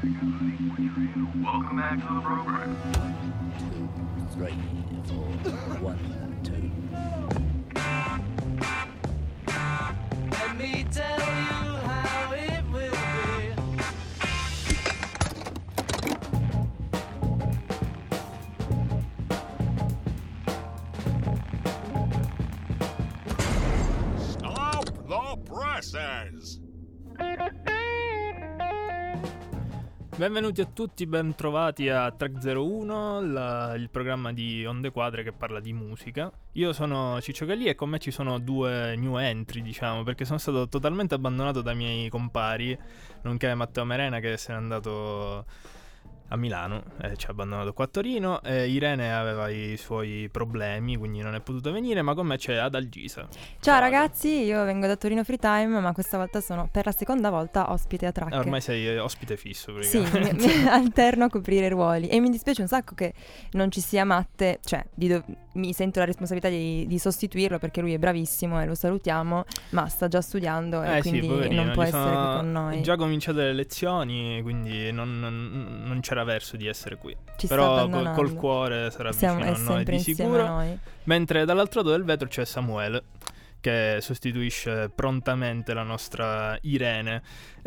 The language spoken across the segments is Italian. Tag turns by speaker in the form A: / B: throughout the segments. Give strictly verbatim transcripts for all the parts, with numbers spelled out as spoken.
A: Welcome back to the program.
B: Two, three, four, one, two.
C: Let me tell you how it will be.
D: Stop the presses!
E: Benvenuti a tutti, ben trovati a Track zero uno, la- il programma di Onde Quadre che parla di musica. Io sono Ciccio Galli e con me ci sono due new entry, diciamo, perché sono stato totalmente abbandonato dai miei compari, nonché Matteo Merena che se n'è andato a Milano e ci ha abbandonato qua a Torino, e Irene aveva i suoi problemi, quindi non è potuta venire, ma con me c'è Adalgisa.
F: Ciao ragazzi, io vengo da Torino Free Time, ma questa volta sono per la seconda volta ospite a Track.
E: Eh, Ormai sei eh, ospite fisso,
F: Sì,
E: praticamente.
F: mi, mi alterno a coprire i ruoli e mi dispiace un sacco che non ci sia Matte, cioè di do- mi sento la responsabilità di, di sostituirlo perché lui è bravissimo e lo salutiamo, ma sta già studiando e
E: Eh sì,
F: quindi
E: poverino,
F: non può
E: gli
F: essere
E: sono
F: qui con noi.
E: già cominciate le lezioni, quindi non, non- non c'era verso di essere qui.
F: Ci sta
E: Però col,
F: abbandonando.
E: col cuore sarà
F: Siamo,
E: vicino
F: è
E: a noi
F: sempre
E: di
F: insieme
E: sicuro.
F: a noi.
E: Mentre dall'altro lato del vetro c'è Samuele, che sostituisce prontamente la nostra Irene.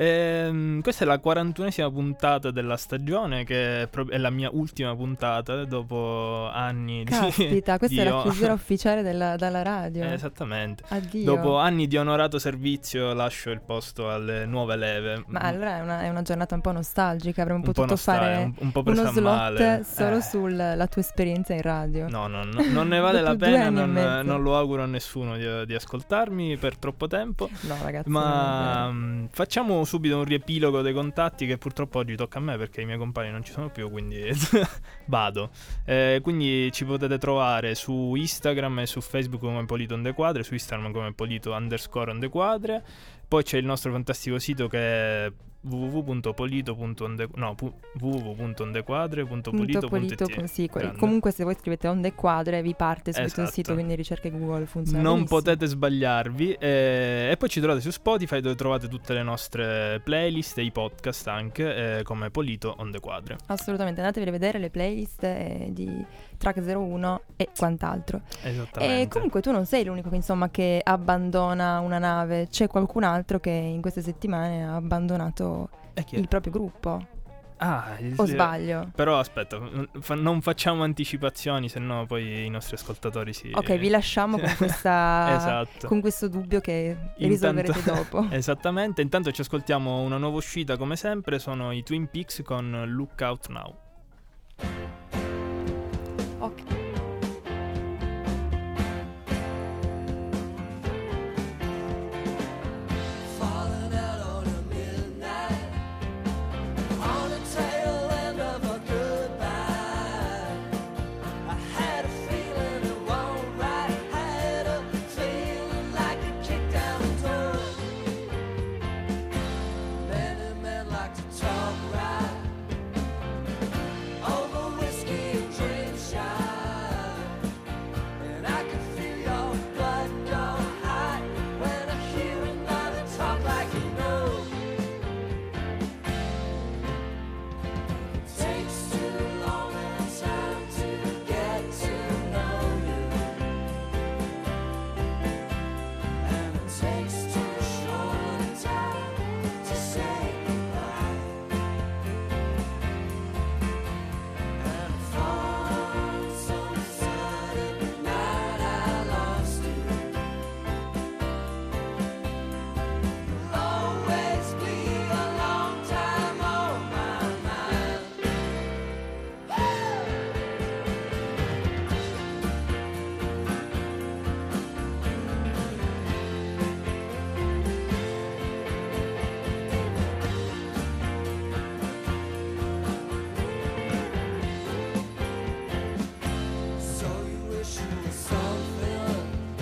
E: Ehm, questa è la quarantunesima puntata della stagione, che è, pro- è la mia ultima puntata dopo anni di...
F: Caspita, questa
E: di
F: è la
E: o-
F: chiusura ufficiale della, dalla radio.
E: Eh, esattamente.
F: Addio.
E: Dopo anni di onorato servizio lascio il posto alle nuove leve.
F: Ma allora è una, è una giornata un po' nostalgica, avremmo
E: Un po'
F: potuto
E: nostal-
F: fare
E: un, un po'
F: uno
E: presa a
F: slot
E: male.
F: solo
E: Eh.
F: sulla tua esperienza in radio.
E: No, no, no, non ne vale la
F: Dopo due
E: pena,
F: anni e
E: non,
F: mezzo.
E: non lo auguro a nessuno di, di ascoltarmi per troppo tempo.
F: No, ragazzi.
E: Ma
F: non è vero.
E: mm, facciamo subito un riepilogo dei contatti, che purtroppo oggi tocca a me perché i miei compagni non ci sono più, quindi vado. Eh, quindi ci potete trovare su Instagram e su Facebook come Polito Onde Quadre, su Instagram come Polito underscore Onde Quadre. Poi c'è il nostro fantastico sito che è w w w punto polito punto onde no pu- w w w punto ondequadre punto polito punto
F: Punto
E: it.
F: polito, sì, que-
E: Grande.
F: comunque se voi scrivete onde quadre vi parte subito il
E: Esatto.
F: sito, quindi ricerche Google funziona
E: Non
F: benissimo.
E: potete sbagliarvi. eh, E poi ci trovate su Spotify, dove trovate tutte le nostre playlist e i podcast anche, eh, come Polito Onde Quadre.
F: Assolutamente, andatevi a vedere le playlist eh, di Track zero uno e quant'altro.
E: Esattamente.
F: E comunque tu non sei l'unico che insomma che abbandona una nave, c'è qualcun altro che in queste settimane ha abbandonato
E: E chi è?
F: il proprio gruppo,
E: Ah, il-
F: o sbaglio?
E: Però aspetta, fa- non facciamo anticipazioni, se no poi i nostri ascoltatori si...
F: Ok, vi lasciamo con questa
E: Esatto.
F: con questo dubbio che
E: Intanto-
F: risolverete dopo.
E: Esattamente, intanto ci ascoltiamo una nuova uscita come sempre, sono i Twin Peaks con Look Out Now.
F: Ok.
C: Falling out on a midnight, on the tail end of a goodbye. I had a feeling it won't right. I had a feeling like a kick down the door. Many men like to talk right over whiskey and dream shine, and I can feel your blood go hot when I hear another talk like you know. It takes too long and time to get to know you, and it takes too short a time to say goodbye. And for some sudden night I lost you. Will always be a long time on my mind. So you wish you were something,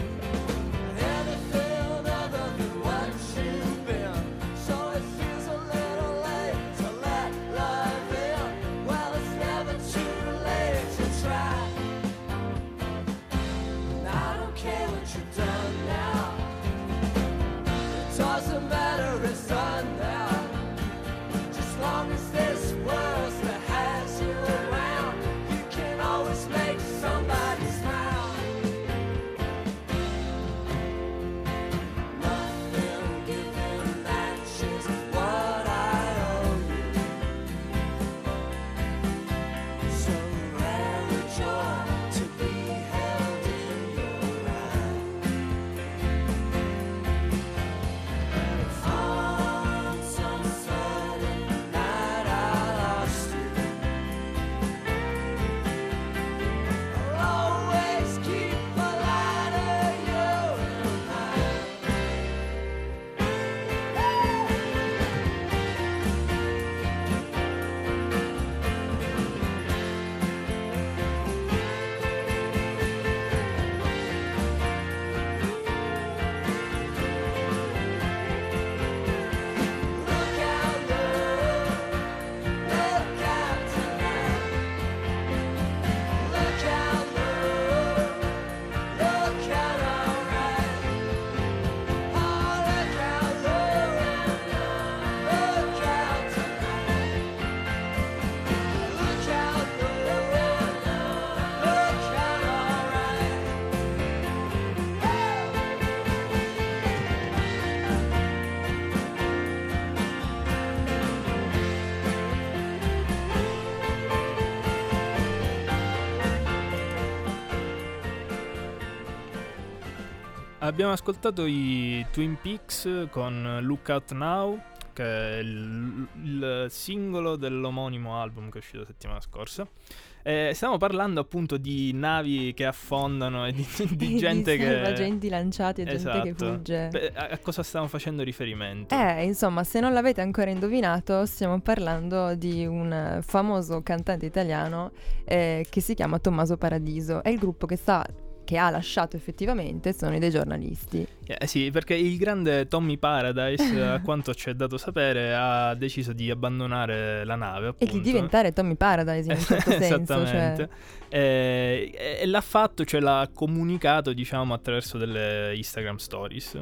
C: anything other than what you've been. So it feels a little late to let love in. Well, it's never too late to try. And I don't care what you've done now. It doesn't matter, it's done now. Just long as this
E: Abbiamo ascoltato i Twin Peaks con Look Out Now, che è il, il singolo dell'omonimo album che è uscito la settimana scorsa. Eh, stiamo parlando appunto di navi che affondano e di, di gente
F: di
E: che...
F: salvagenti lanciati e gente
E: esatto.
F: che fugge.
E: Beh, a, a cosa stiamo facendo riferimento?
F: Eh, insomma, se non l'avete ancora indovinato, stiamo parlando di un famoso cantante italiano eh, che si chiama Tommaso Paradiso. È il gruppo che sta... che ha lasciato effettivamente sono i dei giornalisti.
E: Eh sì, perché il grande Tommy Paradise, a quanto ci è dato sapere, ha deciso di abbandonare la nave, appunto.
F: E di diventare Tommy Paradise in un certo senso.
E: Esattamente.
F: Cioè...
E: E, e, e l'ha fatto, cioè l'ha comunicato, diciamo, attraverso delle Instagram stories.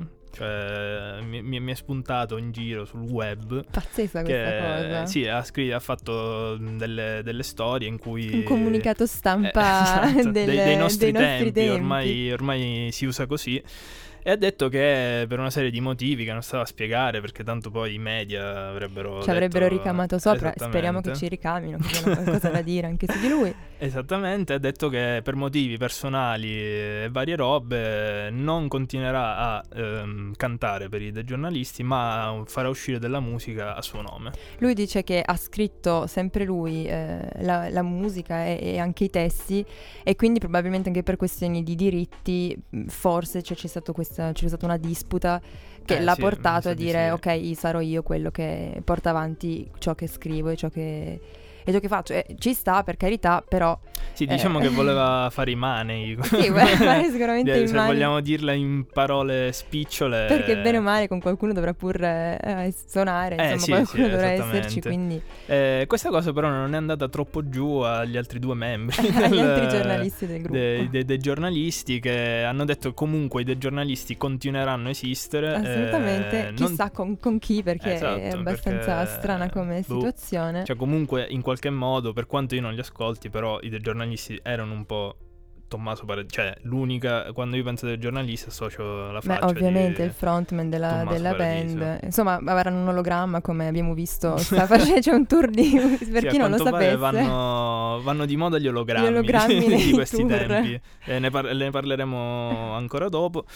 E: Cioè mi, mi, mi è spuntato in giro sul web.
F: Pazzesca
E: che,
F: questa cosa.
E: Sì, ha, scr- ha fatto delle, delle storie in cui
F: un comunicato stampa
E: eh, esatto,
F: del,
E: dei, dei, nostri
F: dei nostri
E: tempi,
F: tempi.
E: Ormai, ormai si usa così. E ha detto che per una serie di motivi che non stava a spiegare, perché tanto poi i media avrebbero
F: ci avrebbero
E: detto,
F: ricamato sopra.
E: esattamente.
F: Speriamo che ci ricamino, che abbiano qualcosa da dire anche su di lui.
E: Esattamente, ha detto che per motivi personali e varie robe non continuerà a ehm, cantare per i dei giornalisti, ma farà uscire della musica a suo nome.
F: Lui dice che ha scritto sempre lui eh, la, la musica e, e anche i testi, e quindi probabilmente anche per questioni di diritti forse cioè, c'è stato questa c'è stata una disputa che
E: eh,
F: l'ha
E: sì,
F: portato a dire
E: sì.
F: ok, sarò io quello che porta avanti ciò che scrivo e ciò che e ciò che faccio. Eh, ci sta, per carità, però
E: sì, diciamo
F: eh.
E: che voleva fare i money.
F: Sì, vuole fare sicuramente i
E: Se
F: money.
E: vogliamo dirla in parole spicciole,
F: perché bene o male con qualcuno dovrà pur eh, suonare,
E: eh,
F: insomma
E: sì,
F: qualcuno
E: sì,
F: dovrà
E: esattamente.
F: esserci, quindi
E: eh, questa cosa però non è andata troppo giù agli altri due membri
F: agli
E: del,
F: altri giornalisti del gruppo.
E: dei, dei, dei giornalisti, che hanno detto che comunque i dei giornalisti continueranno a esistere.
F: Assolutamente,
E: eh,
F: chissà
E: non...
F: con, con chi, perché
E: esatto,
F: è abbastanza
E: perché,
F: strana come
E: boh,
F: situazione.
E: Cioè comunque in qualche modo, per quanto io non li ascolti, però i dei giornalisti erano un po' Tommaso Paradiso, cioè l'unica, quando io penso del giornalista associo la faccia
F: Beh, ovviamente
E: di
F: il frontman della,
E: Tommaso
F: della
E: Paradiso.
F: band, insomma avranno un ologramma come abbiamo visto, sta facendo c'è un tour di per
E: sì,
F: chi non lo
E: quanto pare
F: sapesse
E: vanno, vanno di moda gli ologrammi,
F: gli ologrammi
E: di
F: nei
E: questi
F: tour.
E: tempi, e ne, par- ne parleremo ancora dopo.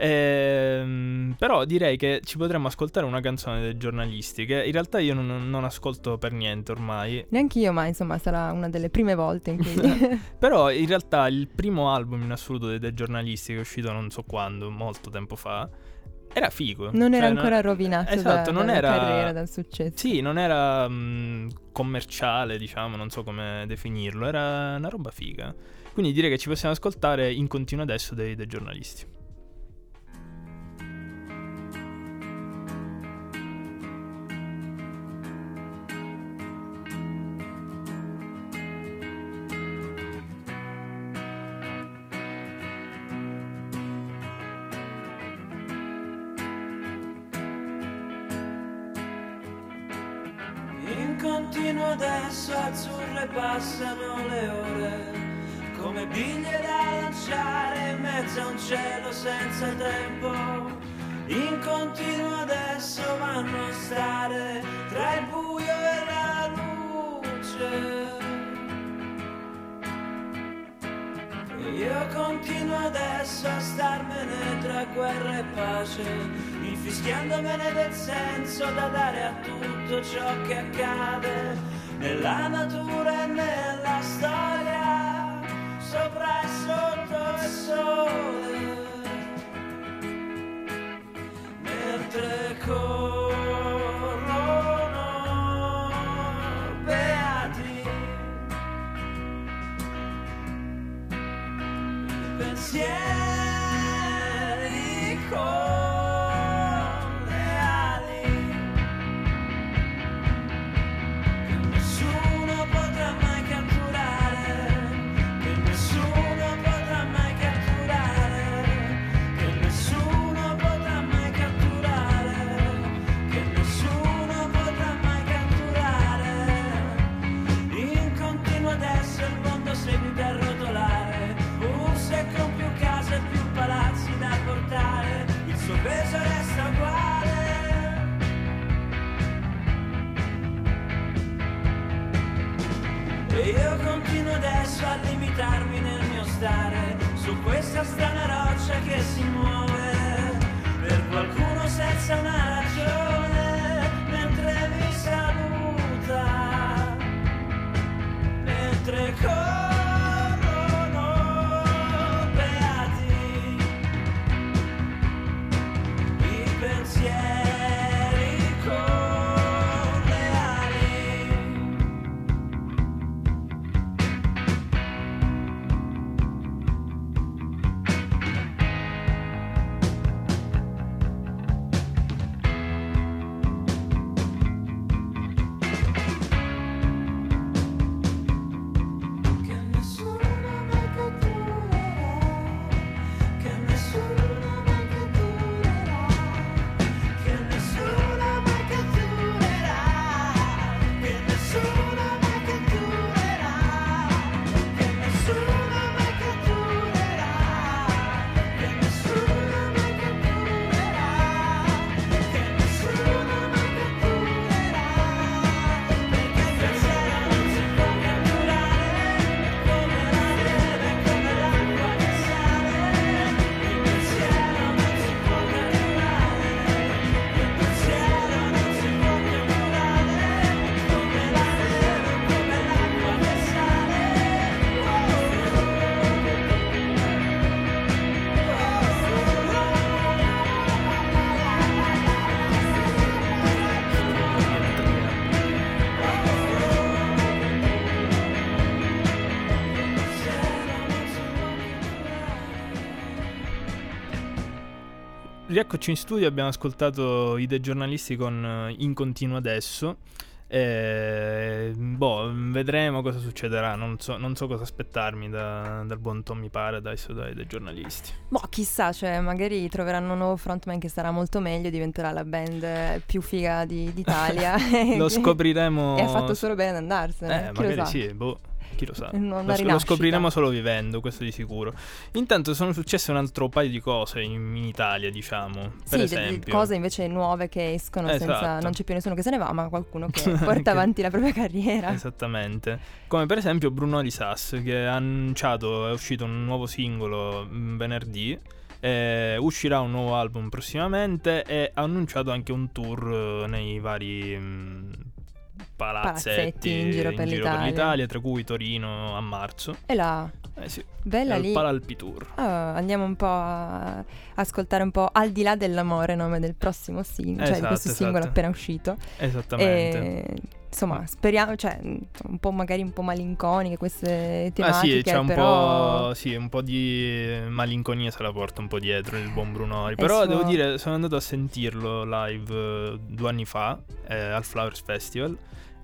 E: Ehm, però direi che ci potremmo ascoltare una canzone dei giornalisti che in realtà io non, non ascolto per niente ormai.
F: Neanche io, ma insomma sarà una delle prime volte in cui
E: Però in realtà il primo album in assoluto dei, dei giornalisti, che è uscito non so quando, molto tempo fa, era figo.
F: non era
E: Cioè,
F: ancora rovinato
E: esatto,
F: da,
E: non
F: dalla
E: era...
F: carriera, dal successo.
E: Sì, non era mh, commerciale, diciamo, non so come definirlo, era una roba figa. Quindi direi che ci possiamo ascoltare in continuo adesso dei, dei giornalisti.
C: In continuo adesso azzurre passano le ore, come biglie da lanciare in mezzo a un cielo senza tempo. In continuo adesso vanno a stare tra il buio e la luce. E io continuo adesso a starmene tra guerra e pace, infischiandomene del senso da dare a tutto ciò che accade nella natura e nella storia, sopra e sotto il sole, mentre corrono beati i pensieri con le ali che nessuno potrà mai catturare, che nessuno potrà mai catturare, che nessuno potrà mai catturare, che nessuno potrà mai catturare. In continuo adesso il mondo seguita a rotolare, urse con più case e più palazzi da portare, il suo peso resta uguale. E io continuo adesso a limitarmi nel mio stare su questa strana roccia che si muove. qualcuno senza una ragione mentre vi saluta, mentre corrono beati i pensieri con le ali. Che nessuno mai catturerà, che nessuno mai catturerà, che nessuno mai catturerà, che nessuno mai catturerà, che nessuno mai catturerà, che nessuno mai catturerà, che nessuno mai catturerà, perché il pensiero non si può catturare, come la neve, come l'acqua che sale, il pensiero non si può catturare, il pensiero non si può catturare, come la neve, come l'acqua che sale.
E: Rieccoci in studio, abbiamo ascoltato i dei giornalisti con eh, In Continuo Adesso. E, boh, vedremo cosa succederà. Non so, non so cosa aspettarmi da- dal buon Tommy Paradise o dai dei giornalisti.
F: Boh, chissà, cioè magari troveranno un nuovo frontman che sarà molto meglio, diventerà la band più figa di- d'Italia.
E: Lo scopriremo.
F: E ha fatto solo bene ad andarsene.
E: Eh,
F: chi lo
E: magari
F: sa?
E: sì, boh. Chi lo sa?
F: Una
E: Lo, lo
F: rinascita.
E: scopriremo solo vivendo, questo di sicuro. Intanto sono successe un altro paio di cose in, in Italia, diciamo. Per
F: Sì, de- de-
E: esempio,
F: cose invece nuove che escono senza,
E: Esatto.
F: non c'è più nessuno che se ne va, ma qualcuno che porta
E: Che-
F: avanti la propria carriera.
E: Esattamente. Come per esempio Bruno Lisas, che ha annunciato, è uscito un nuovo singolo mm, venerdì. eh, uscirà un nuovo album prossimamente e ha annunciato anche un tour eh, nei vari mm, palazzetti,
F: Palazzetti in giro per l'Italia.
E: l'Italia, tra cui Torino a marzo.
F: E là,
E: Eh sì,
F: bella
E: al
F: lì.
E: Palalpi Tour.
F: Ah, andiamo un po' a ascoltare un po' Al di là dell'amore, nome del prossimo singolo, cioè di
E: Esatto,
F: questo singolo
E: esatto.
F: appena uscito.
E: Esattamente.
F: E, insomma, speriamo, cioè un po' magari un po' malinconiche queste
E: Ah
F: tematiche,
E: sì, c'è un
F: però
E: po', sì, un po' di malinconia se la porta un po' dietro il buon Brunori.
F: È
E: Però
F: suo.
E: devo dire, sono andato a sentirlo live eh, due anni fa eh, al Flowers Festival.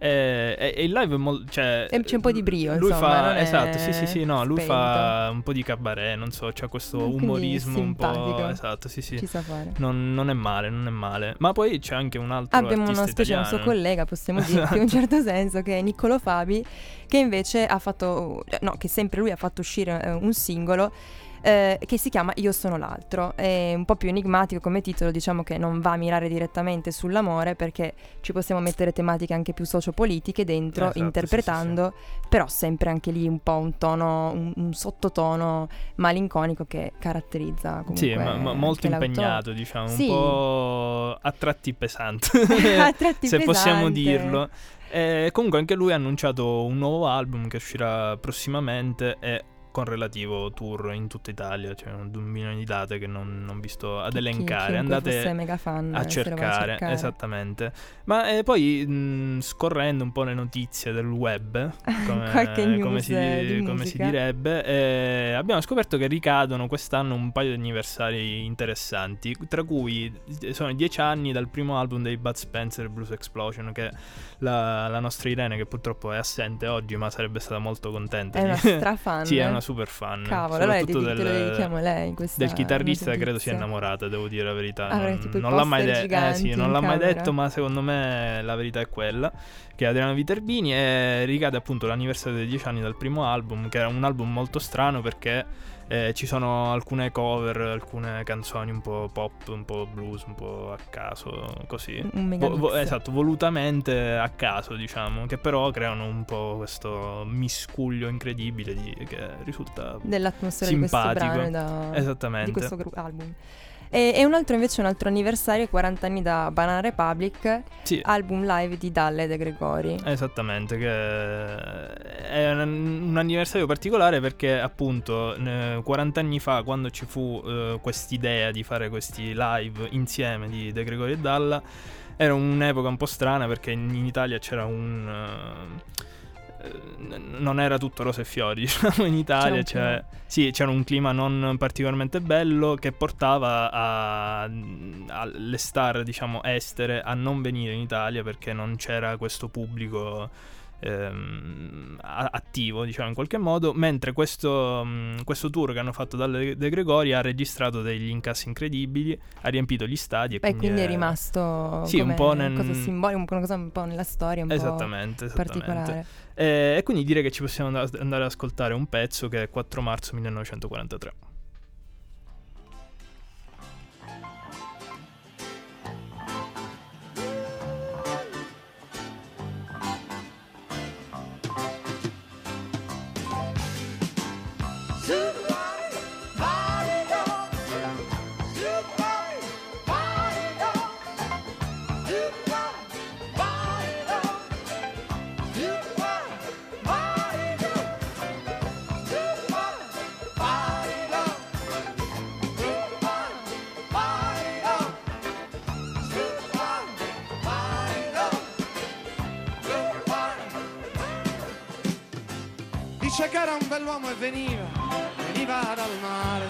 E: E, e- e il live è molto, cioè,
F: E c'è un po' di brio,
E: lui
F: insomma,
E: fa,
F: non è
E: esatto, sì, sì, sì, no, lui
F: spento.
E: fa un po' di cabaret, non so, c'ha questo
F: Quindi
E: umorismo un po',
F: simpatico.
E: esatto, sì, sì.
F: ci sa fare.
E: Non, non è male, non è male. Ma poi c'è anche un altro
F: Abbiamo
E: artista
F: una specie, un suo
E: italiano.
F: collega, possiamo dire,
E: Esatto.
F: in un certo senso, che è Niccolo Fabi, che invece ha fatto, no, che sempre lui ha fatto uscire eh, un singolo eh, che si chiama Io sono l'altro. È un po' più enigmatico come titolo, diciamo che non va a mirare direttamente sull'amore, perché ci possiamo mettere tematiche anche più sociopolitiche dentro,
E: Esatto,
F: interpretando, però sempre anche lì un po' un tono, un, un sottotono malinconico che caratterizza comunque
E: Sì, ma, ma molto
F: anche l'autore.
E: impegnato, diciamo,
F: Sì.
E: un po' a tratti pesante,
F: A tratti
E: se possiamo
F: pesante.
E: dirlo. E comunque anche lui ha annunciato un nuovo album che uscirà prossimamente e con relativo tour in tutta Italia, cioè un milione di date che non, non vi sto ad
F: Chi-
E: elencare,
F: chiunque
E: andate
F: fosse mega fan
E: a
F: se lo va a
E: cercare,
F: cercare.
E: esattamente. Ma eh, poi mh, scorrendo un po' le notizie del web, come,
F: Qualche news
E: come si,
F: di
E: come si
F: musica.
E: direbbe, eh, abbiamo scoperto che ricadono quest'anno un paio di anniversari interessanti, tra cui sono i dieci anni dal primo album dei Bud Spencer, Blues Explosion, che la, la nostra Irene, che purtroppo è assente oggi, ma sarebbe stata molto contenta.
F: È
E: di-
F: una strafan.
E: Sì, è una super fan.
F: Cavolo, allora
E: soprattutto
F: dedi- te lo
E: del-
F: dedichiamo a lei questa
E: del chitarrista
F: notizia.
E: credo sia innamorata, devo dire la verità.
F: Avrà
E: non
F: tipo i
E: non l'ha mai,
F: poster
E: de- eh, sì,
F: giganti
E: non
F: in
E: l'ha mai
F: camera.
E: detto, ma secondo me la verità è quella. Che è Adriano Viterbini, e ricade appunto l'anniversario dei dieci anni dal primo album, che era un album molto strano perché eh, ci sono alcune cover, alcune canzoni un po' pop, un po' blues, un po' a caso, così.
F: Un mega
E: Vo- vo-
F: mix.
E: esatto, volutamente a caso, diciamo, che però creano un po' questo miscuglio incredibile di, che risulta
F: Dell'atmosfera
E: simpatico.
F: di questo brano e da-
E: Esattamente.
F: di questo gru- album. E, e un altro invece, un altro anniversario, quaranta anni da Banana Republic,
E: Sì.
F: album live di Dalle De Gregori.
E: Esattamente, che è un, un anniversario particolare perché appunto eh, quaranta anni fa, quando ci fu eh, quest'idea di fare questi live insieme di De Gregori e Dalla, era un'epoca un po' strana perché in, in Italia c'era un... Uh, non era tutto rose e fiori, diciamo, in Italia
F: c'era un,
E: c'è, sì, c'era un clima non particolarmente bello che portava a, alle star, diciamo, estere a non venire in Italia perché non c'era questo pubblico ehm, attivo, diciamo, in qualche modo, mentre questo, mh, questo tour che hanno fatto dalle De Gregori ha registrato degli incassi incredibili, ha riempito gli stadi e
F: Beh,
E: quindi,
F: quindi è
E: è
F: rimasto
E: sì,
F: come
E: un po'
F: una
E: nel...
F: cosa simbolica, una cosa un po' nella storia, un
E: esattamente,
F: po'
E: esattamente.
F: particolare.
E: E, e quindi direi che ci possiamo andare, andare ad ascoltare un pezzo che è quattro marzo millenovecentoquarantatré.
G: Dice che era un bell'uomo e veniva, veniva dal mare.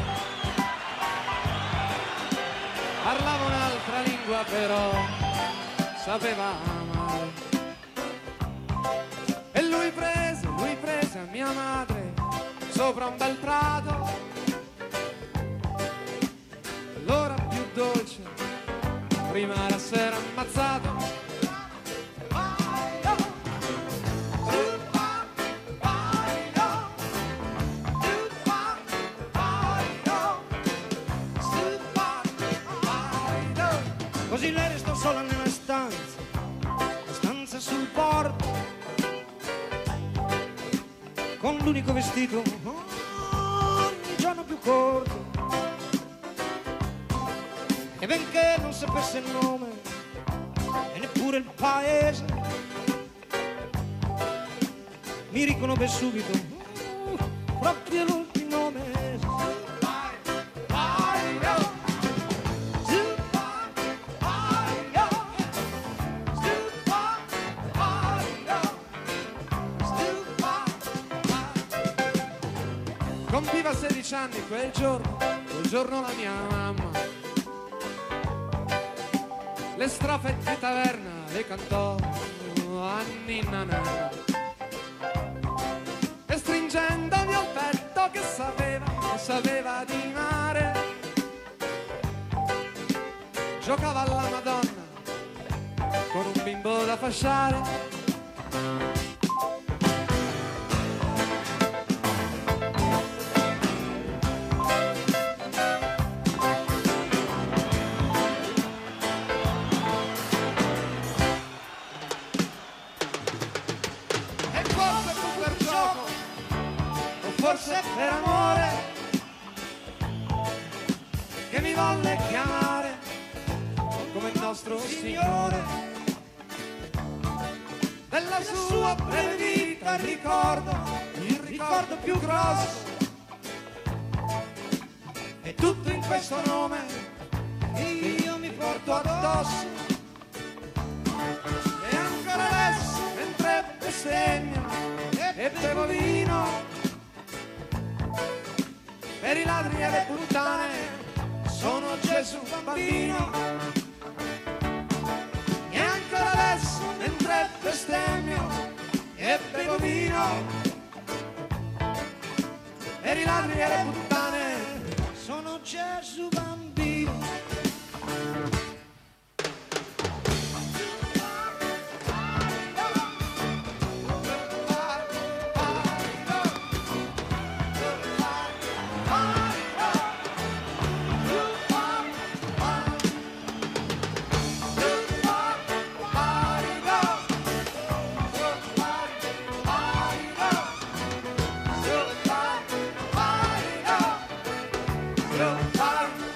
G: Parlava un'altra lingua però sapeva amare. E lui prese, lui prese a mia madre sopra un bel prato. L'ora più dolce, prima era s'era ammazzato. Così lei restò sola nella stanza, la stanza sul porto, con l'unico vestito ogni giorno più corto. E benché non sapesse il nome e neppure il paese, mi riconobbe subito, proprio l'ultimo mese. Compiva sedici anni quel giorno, quel giorno la mia mamma. Le strofe di taverna le cantò a Ninna Nanna. E stringendomi al petto che sapeva, che sapeva di mare, giocava alla Madonna con un bimbo da fasciare. Forse per amore che mi volle chiamare come il nostro Signore. Della sua breve vita ricordo, il ricordo più grosso, e tutto in questo nome che io mi porto addosso. E ancora adesso mentre bestemmio e bevo vino, per i ladri e le puttane sono Gesù bambino. E ancora adesso mentre bestemmio e bevo vino, per i ladri e le puttane sono Gesù bambino. Bye.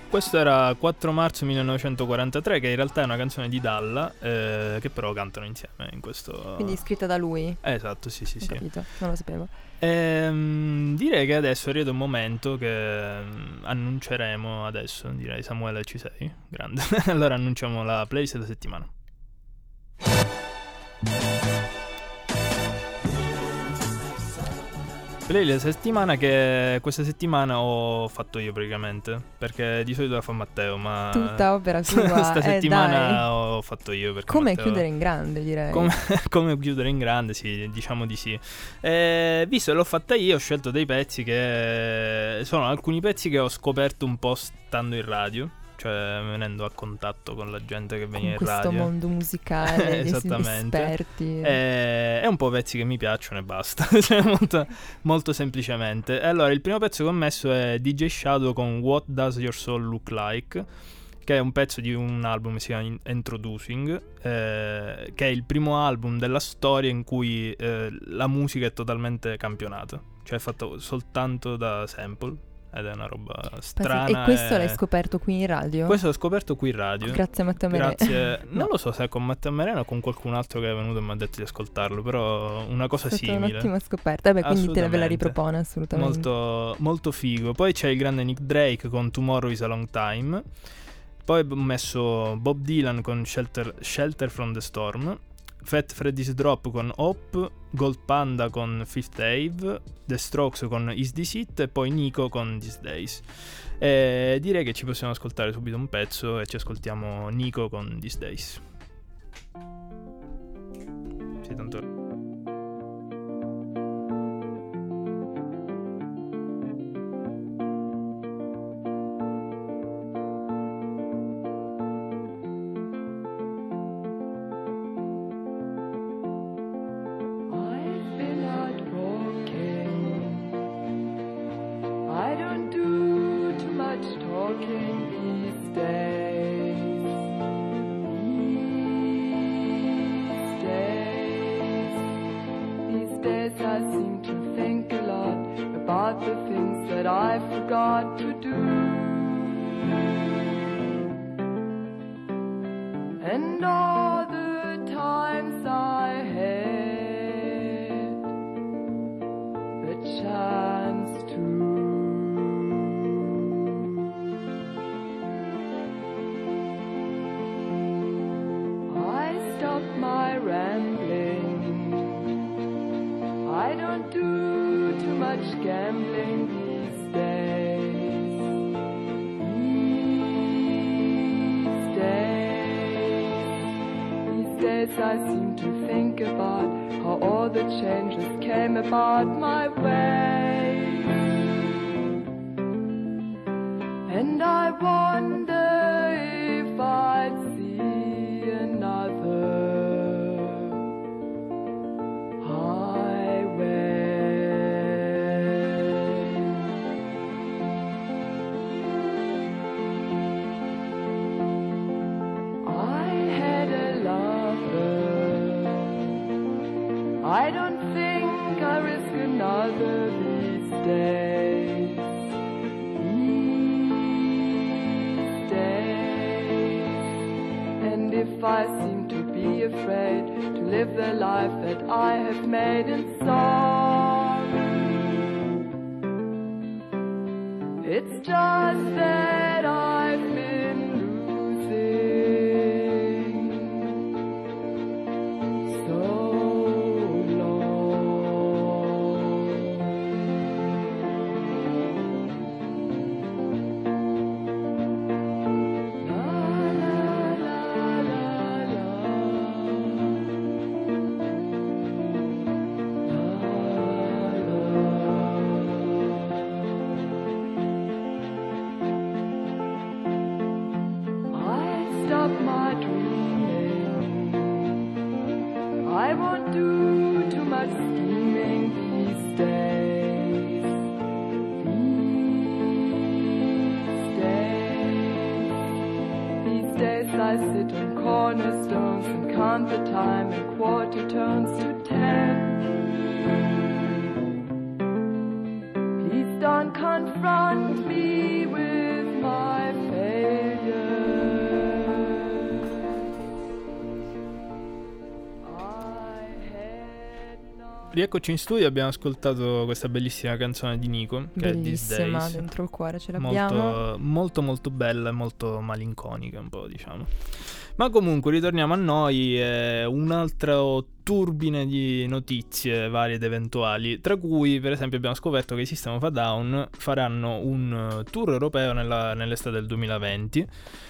E: Questo era quattro marzo millenovecentoquarantatré, che in realtà è una canzone di Dalla, eh, che però cantano insieme in questo...
F: Quindi scritta da lui?
E: Eh, esatto, sì, sì,
F: Ho
E: sì.
F: capito, non lo sapevo.
E: Ehm, direi che adesso è arrivato un momento che mm, annunceremo adesso. Direi, Samuele, ci sei? Grande. Allora annunciamo la playlist della settimana. Playlist della settimana che questa settimana ho fatto io praticamente, perché di solito la fa Matteo, ma
F: Tutta opera tua.
E: questa
F: eh,
E: settimana
F: dai.
E: ho fatto io perché
F: Come
E: Matteo...
F: chiudere in grande, direi.
E: Come, come chiudere in grande, sì, diciamo di sì. Eh, visto che l'ho fatta io, ho scelto dei pezzi che sono alcuni pezzi che ho scoperto un po' stando in radio, cioè venendo a contatto con la gente che veniva
F: Con
E: in
F: questo
E: radio.
F: mondo musicale, degli
E: Esattamente.
F: esperti.
E: Eh, è un po' pezzi che mi piacciono e basta, cioè molto, molto semplicemente. E allora, il primo pezzo che ho messo è D J Shadow con What Does Your Soul Look Like, che è un pezzo di un album che si chiama Introducing, eh, che è il primo album della storia in cui eh, la musica è totalmente campionata, cioè è fatto soltanto da sample, ed è una roba strana.
F: E questo
E: e...
F: l'hai scoperto qui in radio?
E: Questo l'ho scoperto qui in radio.
F: Grazie a Matteo Mereno.
E: Grazie.
F: No.
E: Non lo so se è con Matteo Mereno o con qualcun altro che è venuto e mi ha detto di ascoltarlo, però una cosa
F: È stata
E: simile.
F: un'ottima scoperta. Beh, quindi te la ve la
E: Assolutamente.
F: ripropone assolutamente.
E: Molto, molto figo. Poi c'è il grande Nick Drake con Tomorrow is a Long Time. Poi ho messo Bob Dylan con Shelter, Shelter from the Storm, Fat Freddy's Drop con Hope, Gold Panda con Fifth Ave, The Strokes con Is This It e poi Nico con These Days. E direi che ci possiamo ascoltare subito un pezzo e ci ascoltiamo Nico con These Days. Sì, tanto...
H: I've been out walking. I don't do too much talking these days. These days, these days I seem to think a lot about the things that I forgot to do. And all the times I had the chance to. I stopped my rambling. I don't do too much gambling these days. These days, these days I seem to think about how all the changes came about my way. And I wonder if I'd see another I don't think I risk another these days. These days. And if I seem to be afraid to live the life that I have made in sorrow, it's just that I've been losing so. Stop my dreaming. I won't do too much scheming these days. These days, these days I sit on cornerstones and count the time and quarter turns to ten. Please don't confront me with my fate.
E: rieccoci in studio, abbiamo ascoltato questa bellissima canzone di Nico, che
F: Bellissima,
E: è These Days.
F: dentro il cuore ce l'abbiamo.
E: Molto, molto molto bella, molto malinconica un po', diciamo. Ma comunque ritorniamo a noi, eh, un altro turbine di notizie varie ed eventuali, tra cui per esempio abbiamo scoperto che i System of a Down faranno un tour europeo nella, nell'estate del duemilaventi.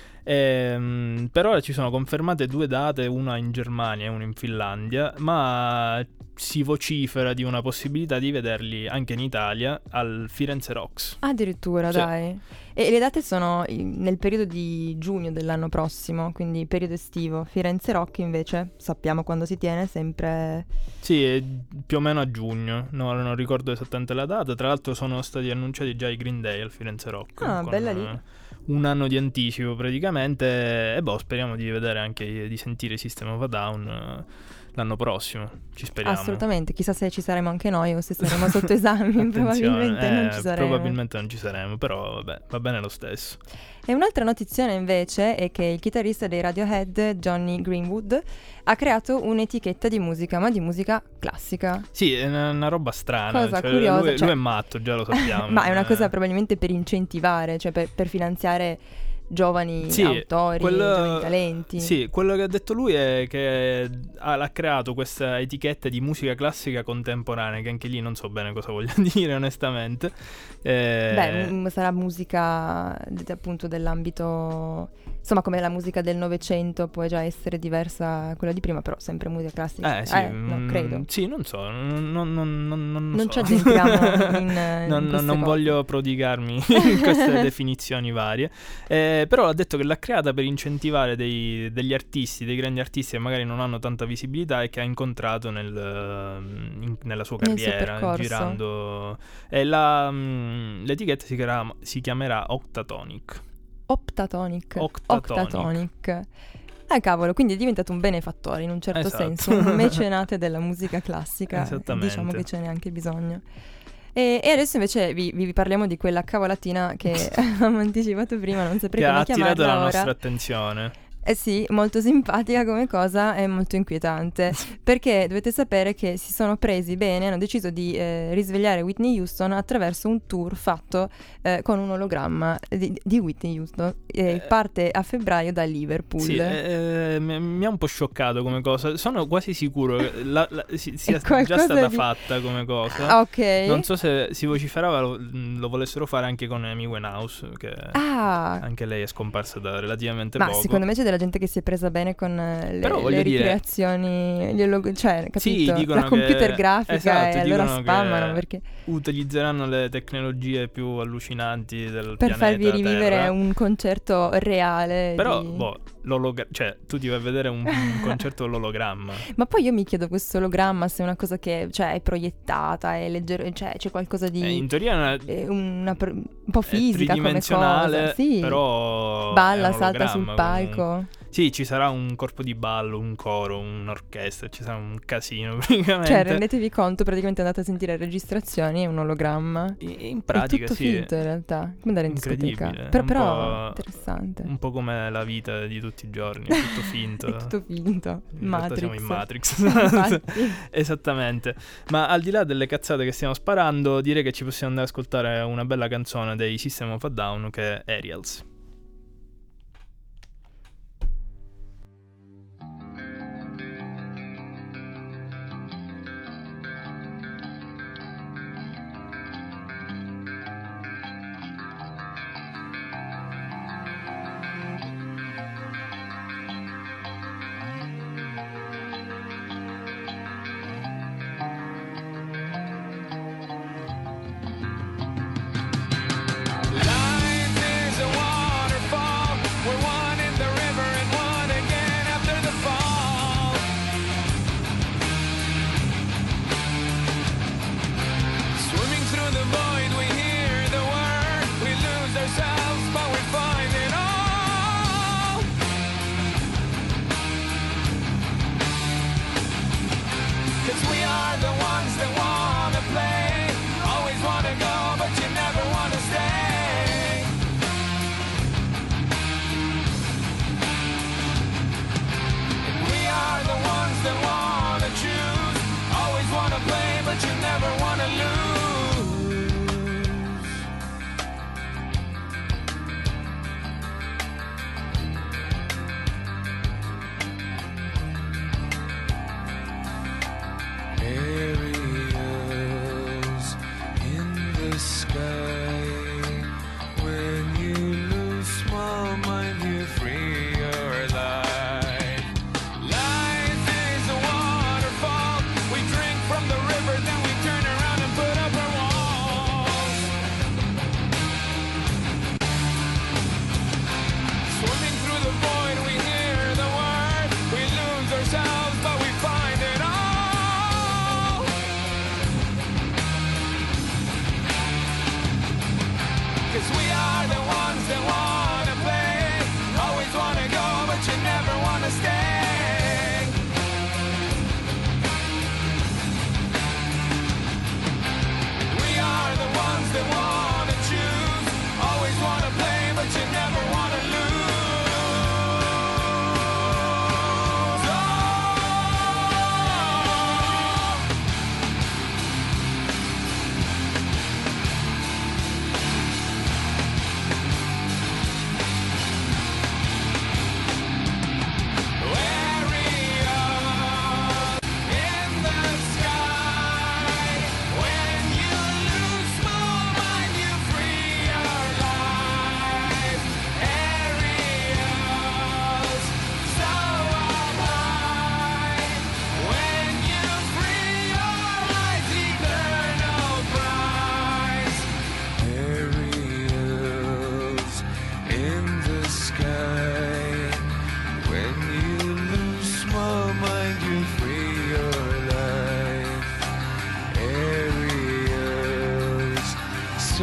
E: Ehm, per ora ci sono confermate due date, una in Germania e una in Finlandia, ma si vocifera di una possibilità di vederli anche in Italia al Firenze Rocks.
F: Addirittura,
E: Sì.
F: dai. E le date sono in- nel periodo di giugno dell'anno prossimo, quindi periodo estivo. Firenze Rock invece sappiamo quando si tiene, sempre...
E: Sì, è più o meno a giugno, no, non ricordo esattamente la data. Tra l'altro sono stati annunciati già i Green Day al Firenze Rock.
F: Ah,
E: con,
F: bella lì.
E: eh, un anno di anticipo praticamente. E boh, speriamo di vedere anche, di sentire System of a Down eh, l'anno prossimo, ci speriamo.
F: Assolutamente, chissà se ci saremo anche noi o se saremo sotto esami,
E: Attenzione,
F: probabilmente
E: eh,
F: non ci saremo.
E: Probabilmente non ci saremo, però vabbè, va bene lo stesso.
F: E un'altra notizia invece è che il chitarrista dei Radiohead, Johnny Greenwood, ha creato un'etichetta di musica, ma di musica classica.
E: Sì, è una, una roba strana.
F: Cosa
E: cioè,
F: curiosa,
E: Lui,
F: cioè-
E: lui è matto, già lo sappiamo.
F: Ma è una
E: eh.
F: cosa probabilmente per incentivare, cioè per, per finanziare giovani
E: Sì,
F: autori,
E: quello-
F: giovani talenti.
E: Sì, quello che ha detto lui è che ha, ha creato questa etichetta di musica classica contemporanea, che anche lì non so bene cosa voglia dire onestamente. Eh,
F: Beh, m- sarà musica d- appunto dell'ambito, insomma, come la musica del Novecento può già essere diversa da quella di prima, però sempre musica classica.
E: Eh sì,
F: no,
E: mm,
F: credo.
E: sì, non so, non, non, non, non, non
F: Non
E: so.
F: ci addentriamo in, in
E: non,
F: queste
E: non
F: cose.
E: voglio prodigarmi in queste definizioni varie. Eh, però ha detto che l'ha creata per incentivare dei- degli artisti, dei grandi artisti che magari non hanno tanta visibilità e che ha incontrato nel, eh, in- nella sua
F: Nel suo
E: carriera,
F: percorso.
E: girando. E la, mm, l'etichetta si chiamerà, si chiamerà Octatonic.
F: Optatonic.
E: Octatonic.
F: Octatonic. Ah, cavolo, quindi è diventato un benefattore in un certo
E: Esatto.
F: senso, un mecenate della musica classica.
E: Esattamente.
F: Diciamo che ce n'è anche bisogno. E, e adesso invece vi, vi parliamo di quella cavolatina che abbiamo anticipato prima, non saprei
E: Che ha
F: come
E: attirato
F: chiamarla
E: la
F: ora.
E: nostra attenzione.
F: Eh sì, molto simpatica come cosa e molto inquietante, perché dovete sapere che si sono presi bene, hanno deciso di eh, risvegliare Whitney Houston attraverso un tour fatto eh, con un ologramma di, di Whitney Houston. Eh,
E: Eh,
F: parte a febbraio da Liverpool.
E: Sì, eh, mi, mi ha un po' scioccato come cosa. Sono quasi sicuro che la, la- si- sia
F: È qualcosa
E: già stata
F: di-
E: fatta come cosa.
F: Ah, ok.
E: Non so se si vociferava lo, lo volessero fare anche con Amy Winehouse, che
F: Ah,
E: anche lei è scomparsa da relativamente
F: ma
E: poco.
F: secondo me c'è della gente che si è presa bene con eh, le,
E: Però
F: le
E: voglio dire-
F: ricreazioni, gli olog- cioè,
E: Sì,
F: capito?
E: dicono
F: La computer
E: che-
F: grafica
E: esatto,
F: e allora
E: dicono
F: spammano
E: che
F: perché
E: utilizzeranno le tecnologie più allucinanti del
F: per
E: pianeta
F: farvi rivivere
E: Terra.
F: un concerto reale.
E: Però,
F: di-
E: boh, l'ologra- cioè, tu ti vai a vedere un, un concerto all'ologramma.
F: Ma poi io mi chiedo questo ologramma se è una cosa che cioè, è proiettata, è leggero, cioè c'è qualcosa di
E: Eh, in teoria è una-
F: eh, una pro- un po'
E: è
F: fisica come
E: tridimensionale,
F: cosa. Sì.
E: però
F: Balla,
E: è un
F: salta sul
E: ologramma
F: palco.
E: comunque. Sì, ci sarà un corpo di ballo, un coro, un'orchestra, ci sarà un casino praticamente.
F: Cioè, rendetevi conto, praticamente andate a sentire registrazioni, è un ologramma.
E: In in pratica
F: è tutto
E: sì,
F: finto in realtà, come andare in discoteca.
E: incredibile.
F: Però,
E: Un
F: però
E: po'-
F: interessante.
E: un po' come la vita di tutti i giorni, è tutto finto.
F: È tutto finto.
E: In realtà
F: Matrix.
E: siamo in Matrix.
F: Infatti.
E: Esattamente. Ma al di là delle cazzate che stiamo sparando, direi che ci possiamo andare ad ascoltare una bella canzone dei System of a Down, che è Aerials.
C: Life is a war.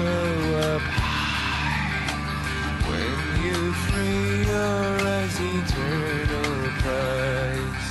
I: up high when you free your eyes, eternal prize.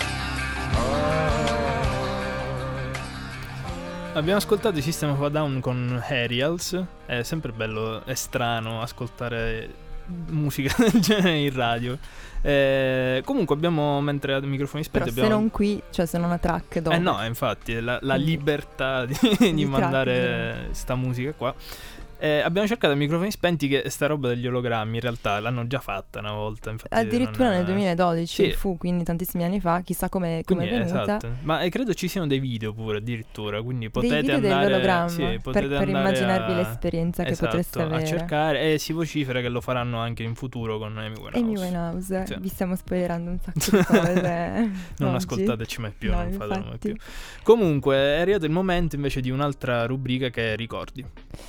I: Oh.
E: Abbiamo ascoltato i System of a Down con Aerials. È sempre bello e strano ascoltare musica del genere in radio. Eh, comunque abbiamo, mentre a microfoni spenti,
F: Però
E: abbiamo...
F: se non qui, cioè se non a track dove?
E: Eh no, infatti, la, la
F: Quindi,
E: libertà di,
F: di
E: di mandare
F: track,
E: sta musica qua. Eh, abbiamo cercato a microfoni spenti che sta roba degli ologrammi in realtà l'hanno già fatta una volta. Infatti
F: addirittura
E: non è...
F: nel duemiladodici
E: Sì.
F: fu, quindi tantissimi anni fa, chissà come è
E: Quindi,
F: venuta.
E: esatto. Ma eh, credo ci siano dei video pure addirittura, quindi potete
F: Dei video
E: andare
F: dell'ologramma,
E: sì,
F: per,
E: potete
F: per
E: andare
F: immaginarvi
E: a...
F: l'esperienza che
E: esatto,
F: potreste avere.
E: a cercare, e si vocifera che lo faranno anche in futuro con Amy Winehouse.
F: Amy Winehouse,
E: Sì.
F: vi stiamo spoilerando un sacco di cose.
E: Non
F: oggi.
E: ascoltateci mai più,
F: No,
E: non fatelo mai
F: infatti.
E: più. Comunque è arrivato il momento invece di un'altra rubrica che è Ricordi.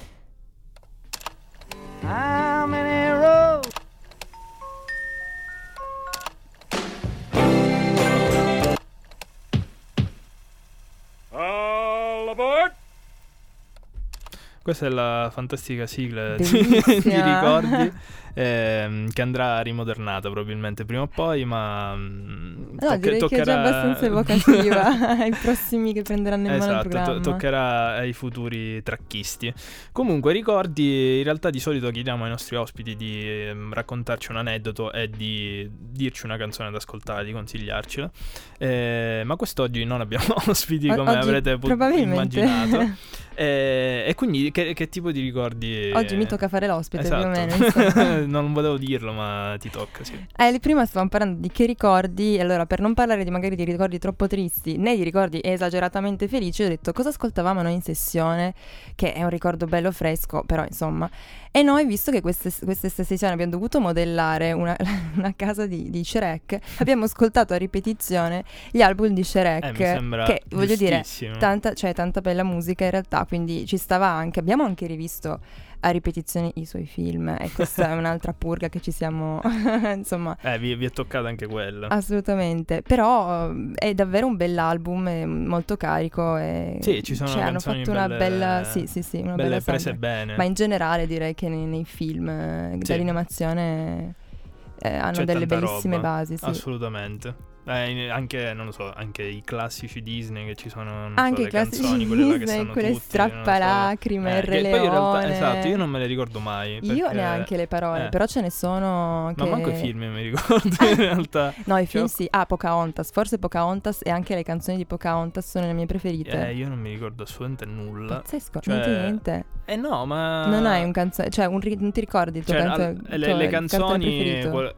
G: How many roads?
D: All aboard!
E: Questa è la fantastica sigla di,
F: Bellissima.
E: di Ricordi, ehm, che andrà rimodernata probabilmente prima o poi, ma mm,
F: No,
E: tocca-
F: direi che è già
E: toccherà-
F: abbastanza evocativa ai prossimi che prenderanno in mano il
E: Esatto,
F: programma.
E: to- toccherà ai futuri tracchisti. Comunque, Ricordi, in realtà di solito chiediamo ai nostri ospiti di ehm, raccontarci un aneddoto e di dirci una canzone da ascoltare, di consigliarcela. Eh, ma quest'oggi non abbiamo ospiti,
F: O-
E: come
F: oggi
E: avrete po-
F: probabilmente.
E: immaginato. Eh, e quindi che, che tipo di ricordi?
F: Oggi mi tocca fare l'ospite,
E: Esatto.
F: più o meno, insomma.
E: Non volevo dirlo, ma ti tocca, sì.
F: Eh, prima stavamo parlando di che ricordi, e allora per non parlare di magari di ricordi troppo tristi né di ricordi esageratamente felici, ho detto cosa ascoltavamo noi in sessione, che è un ricordo bello fresco, però insomma. E noi, visto che queste, queste sessioni abbiamo dovuto modellare una, una casa di, di Shrek, abbiamo ascoltato a ripetizione gli album di Shrek,
E: Eh, mi sembra
F: che voglio dire,
E: giustissimo.
F: tanta, cioè, tanta bella musica in realtà, quindi ci stava anche, abbiamo anche rivisto a ripetizione i suoi film, e questa è un'altra purga che ci siamo, insomma,
E: Eh, vi, vi è toccata anche quella.
F: assolutamente, però eh, è davvero un bell'album, è molto carico e
E: Sì, ci sono
F: cioè, hanno
E: canzoni
F: fatto una
E: belle-
F: bella, sì sì sì, una
E: belle
F: bella
E: prese
F: soundtrack.
E: bene.
F: Ma in generale direi che nei, nei film eh,
E: Sì.
F: dell'animazione eh, hanno
E: C'è
F: delle
E: tanta
F: bellissime
E: roba,
F: basi, sì.
E: assolutamente. Eh, in- anche, non lo so, anche i classici Disney che ci sono, non
F: Anche
E: so,
F: i
E: le
F: classici
E: canzoni, quelle là che
F: Disney,
E: sanno
F: quelle
E: tutti, non lo so.
F: strappalacrime,
E: Eh,
F: Il Re
E: che poi in realtà,
F: Leone.
E: esatto, io non me le ricordo mai.
F: Io
E: perché-
F: neanche le parole,
E: eh.
F: però ce ne sono che...
E: Ma manco i film mi ricordo in realtà.
F: No, i film
E: Cioè,
F: sì. Ah, Pocahontas. Forse Pocahontas e anche le canzoni di Pocahontas sono le mie preferite.
E: Eh, io non mi ricordo assolutamente nulla.
F: Pazzesco,
E: Cioè,
F: niente niente.
E: Eh no, ma...
F: Non hai un canzone, cioè un ri- non ti ricordi il tuo
E: Cioè,
F: canto-
E: al-
F: il
E: le,
F: tuo-
E: le
F: il cartone
E: canzoni...
F: preferito?
E: qual-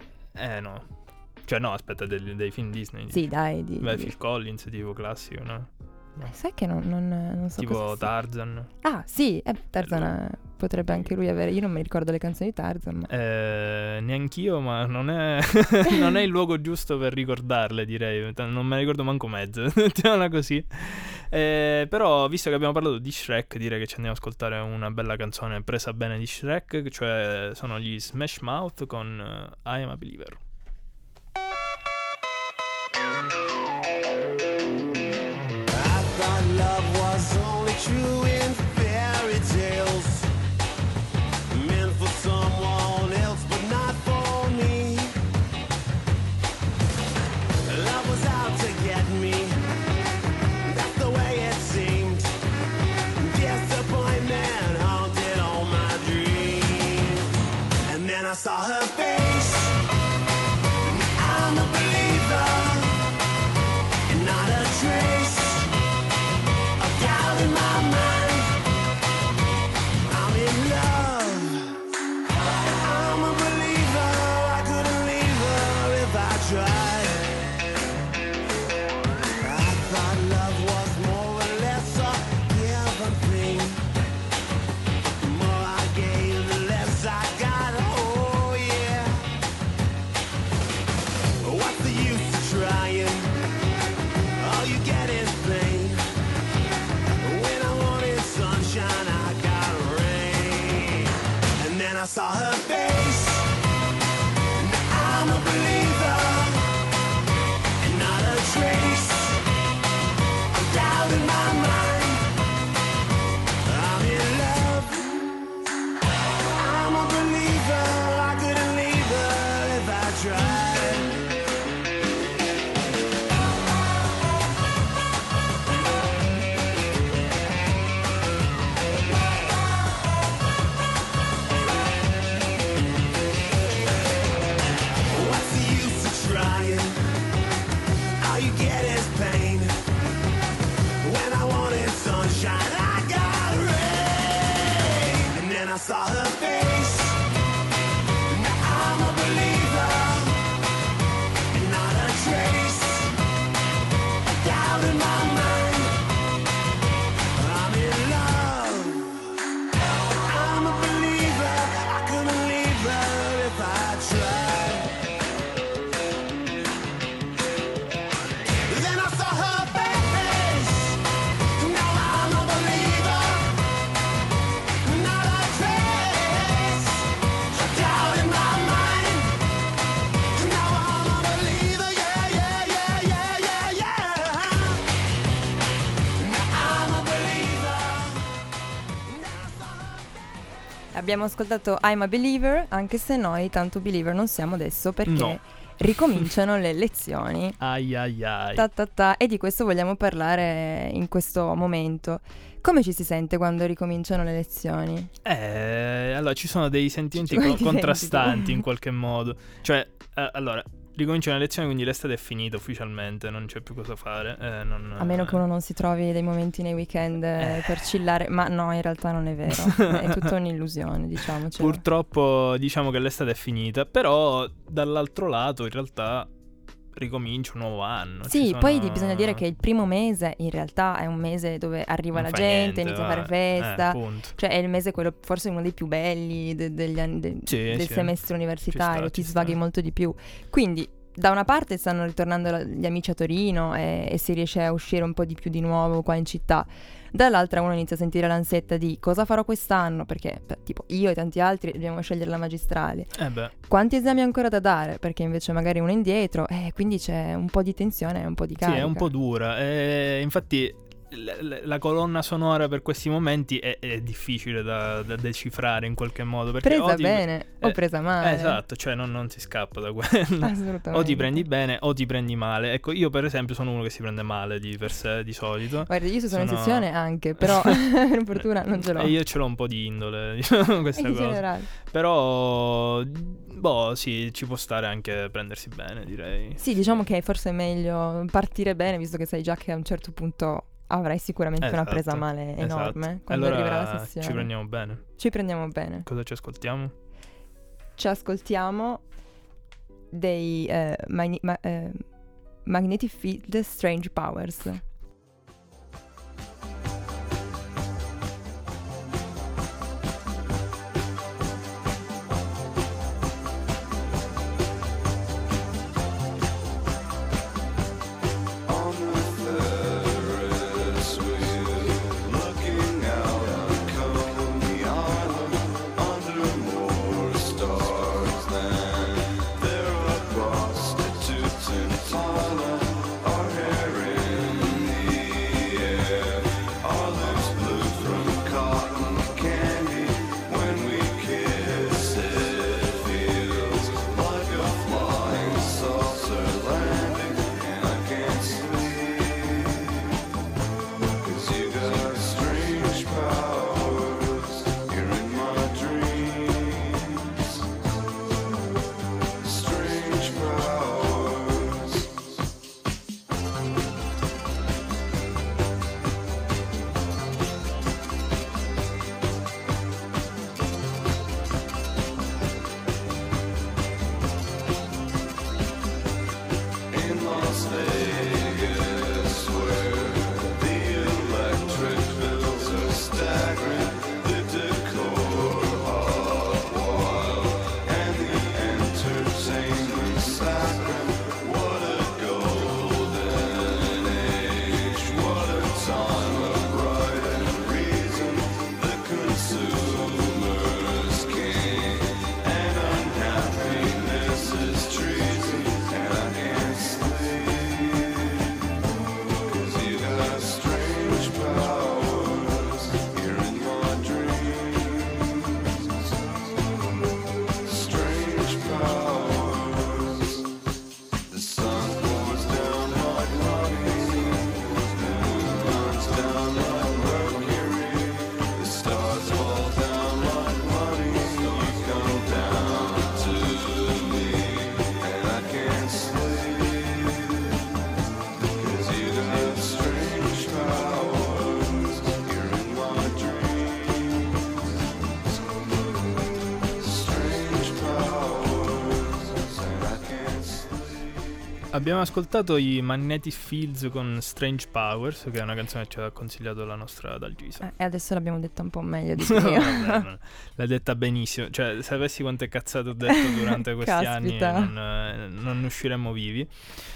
E: Eh no. Cioè no, aspetta, dei, dei film Disney.
F: Sì, dai, di,
E: Beh,
F: di-
E: Phil Collins, tipo classico, no?
F: Eh, sai che non, non, non so
E: Tipo
F: cosa sia.
E: Tarzan.
F: Ah, sì, eh, Tarzan
E: Bello.
F: eh, potrebbe anche lui avere. Io non mi ricordo le canzoni di Tarzan, ma...
E: Eh, neanch'io, ma non è, non è il luogo giusto per ricordarle, direi. Non me ne ricordo manco mezzo, mettiamola così. Eh, però, visto che abbiamo parlato di Shrek, direi che ci andiamo ad ascoltare una bella canzone presa bene di Shrek, cioè sono gli Smash Mouth con uh, I Am a Believer.
C: I thought love was only true in fairy tales, meant for someone else but not for me. Love was out to get me, that's the way it seemed. Disappointment haunted all my dreams, and then I saw her face. I'm a believer, and not a trace of doubt in my mind. I'm in love, I'm a believer. I couldn't leave her if I tried. I thought love was more or less a given thing. The more I gave, the less I got. Oh yeah. What's the use of trying? All you get is pain. When I wanted sunshine, I got rain. And then I saw her face. Now I'm a believer, and not a trace of doubt in my mind. I'm in love, her face. Now I'm a believer, not a trace of doubt in my mind. I'm in love. I'm a believer. I couldn't leave her if I tried. Then I saw her face. Now I'm a believer, not a trace of doubt in my mind. Now I'm a believer, yeah, yeah, yeah, yeah, yeah, yeah. Now I'm a believer.
F: Abbiamo ascoltato I'm a Believer, anche se noi tanto believer non siamo adesso perché
E: No.
F: ricominciano le lezioni.
E: Ai ai ai.
F: Ta ta ta, e di questo vogliamo parlare in questo momento. Come ci si sente quando ricominciano le lezioni?
E: Eh, allora ci sono dei sentimenti
F: Come
E: co-
F: ti senti
E: contrastanti
F: tu?
E: in qualche modo. Cioè, eh, allora, ricominciano le lezioni, quindi l'estate è finita ufficialmente, non c'è più cosa fare. eh, non-
F: A meno che uno non si trovi dei momenti nei weekend eh,
E: Eh.
F: per chillare, ma no, in realtà non è vero, è tutta un'illusione, diciamocelo.
E: Purtroppo diciamo che l'estate è finita, però dall'altro lato in realtà ricomincia un nuovo anno.
F: Sì,
E: Ci sono-
F: poi di- bisogna dire che il primo mese in realtà è un mese dove arriva
E: non
F: la
E: fa
F: gente,
E: niente,
F: inizia a fare
E: vabbè. Eh,
F: festa,
E: appunto.
F: cioè è il mese quello forse uno dei più belli de- degli anni de-
E: Sì,
F: del
E: sì.
F: semestre universitario,
E: Ci sta,
F: ti
E: ci
F: svaghi
E: sta.
F: molto di più. Quindi da una parte stanno ritornando la- gli amici a Torino e, e si riesce a uscire un po' di più di nuovo qua in città. Dall'altra uno inizia a sentire l'ansietta di cosa farò quest'anno, perché beh, tipo io e tanti altri dobbiamo scegliere la magistrale.
E: Eh beh,
F: Quanti esami ho ancora da dare? Perché invece magari uno è indietro, e quindi c'è un po' di tensione e un po' di
E: sì,
F: carica.
E: è un po' dura. E infatti l- l- la colonna sonora per questi momenti è, è difficile da, da decifrare in qualche modo. Perché
F: Presa
E: o ti-
F: bene o
E: eh,
F: presa male.
E: eh, esatto, cioè non, non si scappa da quello.
F: Assolutamente.
E: O ti prendi bene o ti prendi male. Ecco, io per esempio sono uno che si prende male di per sé, di solito.
F: Guarda, io sono,
E: Sono-
F: eccezione anche, però per fortuna non ce l'ho.
E: E io ce l'ho un po' di indole, diciamo, questa
F: in
E: cosa.
F: generale.
E: Però, boh, sì, ci può stare anche prendersi bene, direi.
F: Sì, diciamo che forse è meglio partire bene, visto che sai già che a un certo punto avrai sicuramente una
E: Esatto,
F: presa male enorme
E: esatto.
F: quando
E: Allora,
F: arriverà la sessione.
E: ci prendiamo bene.
F: Ci prendiamo bene.
E: Cosa ci ascoltiamo?
F: Ci ascoltiamo dei eh, magni- ma- eh, Magnetic Field Strange Powers.
I: On the Ferris wheel, looking out on Coney Island, under more stars than there are prostitutes in Thailand. Our hair in
E: Abbiamo ascoltato i Magnetic Fields con Strange Powers, che è una canzone che ci ha consigliato la nostra Dalgisa.
F: Eh, e adesso l'abbiamo detta un po' meglio di
E: No,
F: prima.
E: vabbè, no, l'ha detta benissimo. Cioè, sapessi quante cazzate ho detto durante questi anni,
F: Caspita.
E: non, eh, non ne usciremmo vivi.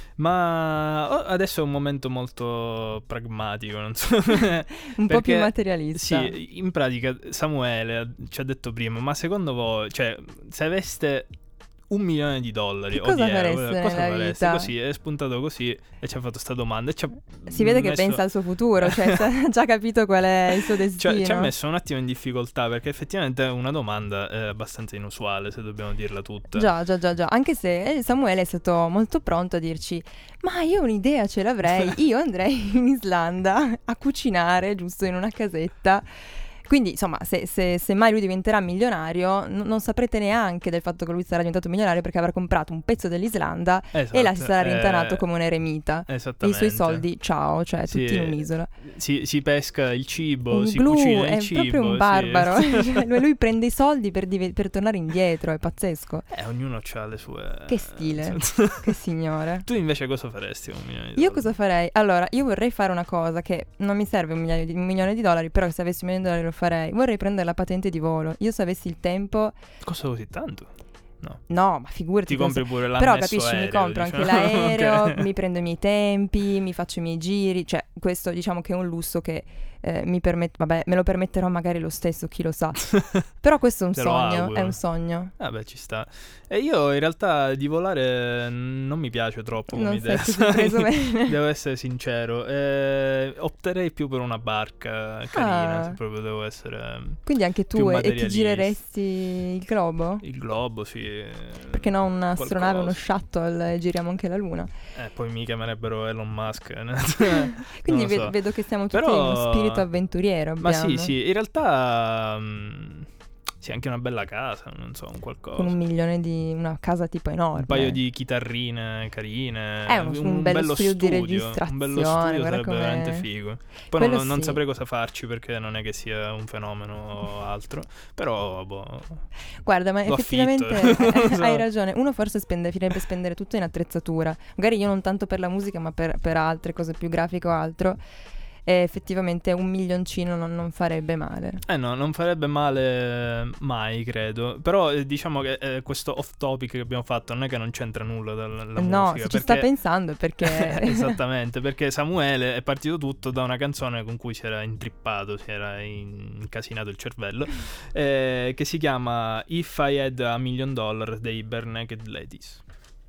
E: Ma oh, adesso è un momento molto pragmatico, non so.
F: Un po' più
E: Perché,
F: materialista.
E: Sì, in pratica Samuele ha- ci ha detto prima, ma secondo voi, cioè, se aveste un milione di dollari
F: Che
E: o
F: cosa
E: di euro,
F: fareste
E: cosa
F: nella
E: fareste?
F: vita?
E: Così è spuntato così e ci ha fatto sta domanda e ci ha
F: Si vede che
E: messo-
F: pensa al suo futuro, cioè ha già capito qual è il suo destino.
E: cioè, ci ha messo un attimo in difficoltà, perché effettivamente è una domanda eh, abbastanza inusuale, se dobbiamo dirla tutta.
F: Già, già, già, già. Anche se Samuele è stato molto pronto a dirci: ma io un'idea ce l'avrei, io andrei in Islanda a cucinare, giusto in una casetta. Quindi, insomma, se, se, se mai lui diventerà milionario, n- non saprete neanche del fatto che lui sarà diventato milionario, perché avrà comprato un pezzo dell'Islanda e là si sarà
E: Esatto,
F: rintanato
E: eh,
F: come un eremita. E i
E: Esattamente.
F: suoi soldi, ciao, cioè
E: Sì,
F: tutti in un'isola.
E: Si, si pesca il cibo,
F: Un
E: si
F: glu,
E: cucina
F: è
E: il cibo.
F: proprio un
E: sì.
F: barbaro. Cioè, lui, lui prende i soldi per, dive- per tornare indietro, è pazzesco.
E: Eh, ognuno ha le sue...
F: Che stile, che signore.
E: Tu invece cosa faresti con un milione di
F: Io
E: dollari?
F: cosa farei? Allora, io vorrei fare una cosa che non mi serve un, migliaio di, un milione di dollari, però se avessi un milione di dollari lo farei. Vorrei prendere la patente di volo. Io se avessi il tempo...
E: Costa così tanto? No.
F: No, ma figurati.
E: Ti compri
F: penso-
E: pure
F: Però
E: l'annesso
F: capisci, mi
E: aereo,
F: compro
E: diciamo.
F: anche l'aereo,
E: Ok.
F: mi prendo i miei tempi, mi faccio i miei giri. Cioè, questo diciamo che è un lusso che eh, mi permette... Vabbè, me lo permetterò magari lo stesso, chi lo sa. Però questo è un
E: Te lo
F: sogno,
E: auguro.
F: è un sogno.
E: Vabbè, ci sta. E io in realtà di volare non mi piace troppo come
F: Non
E: idea.
F: sei così preso bene.
E: Devo essere sincero. Eh, opterei più per una barca carina,
F: Ah.
E: se proprio devo essere...
F: Quindi anche
E: più
F: tu, e, e ti
E: materialista.
F: gireresti il globo?
E: Il globo, sì.
F: Perché no un'astronave, uno
E: qualcosa.
F: shuttle e giriamo anche la Luna?
E: Eh, poi mi chiamerebbero Elon Musk.
F: Quindi
E: Non lo
F: ve-
E: so.
F: vedo che siamo tutti
E: Però-
F: in uno spirito avventuriero.
E: Ma
F: abbiamo.
E: sì, sì, in realtà... mm, sì, anche una bella casa, non so, un qualcosa.
F: Con un milione di... una casa tipo enorme.
E: Un paio di chitarrine carine.
F: Eh, un- un bello studio di
E: Un bello
F: registrazione,
E: studio
F: guarda
E: sarebbe
F: com'è.
E: veramente figo. Poi
F: Quello
E: non, non
F: sì.
E: saprei cosa farci, perché non è che sia un fenomeno o altro. Però, boh.
F: Guarda, ma
E: Lo
F: effettivamente
E: affitto.
F: eh,
E: Non so.
F: hai ragione. Uno forse spende, finirebbe spendere tutto in attrezzatura. Magari io non tanto per la musica, ma per, per altre cose più grafiche o altro. E effettivamente un milioncino non, non farebbe male.
E: Eh no, non farebbe male mai, credo. Però eh, diciamo che eh, questo off topic che abbiamo fatto non è che non c'entra nulla dalla musica.
F: No, se ci sta
E: perché-
F: pensando è perché...
E: Esattamente, perché Samuele è partito tutto da una canzone con cui si era intrippato, si era incasinato il cervello, eh, che si chiama If I Had a Million Dollar dei Bare Naked Ladies.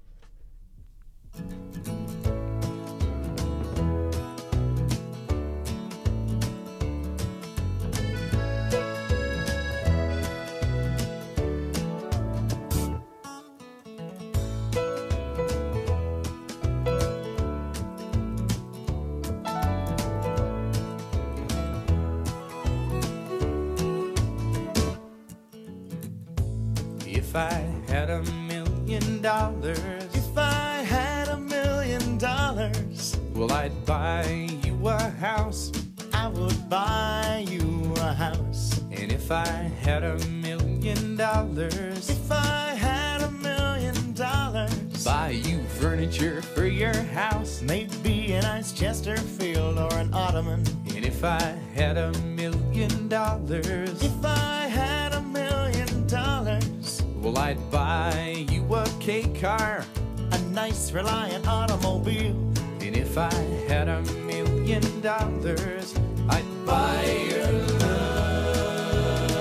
J: If I had a million dollars, if I had a million dollars, well, I'd buy you a house. I would buy you a house. And if I had a million dollars, if I had a million dollars, buy you furniture for your house, maybe a nice Chesterfield or an ottoman. And if I had a million dollars, if I had a million dollars, well, I'd buy you a K car, a nice Reliant automobile. And if I had a million dollars, I'd buy your love.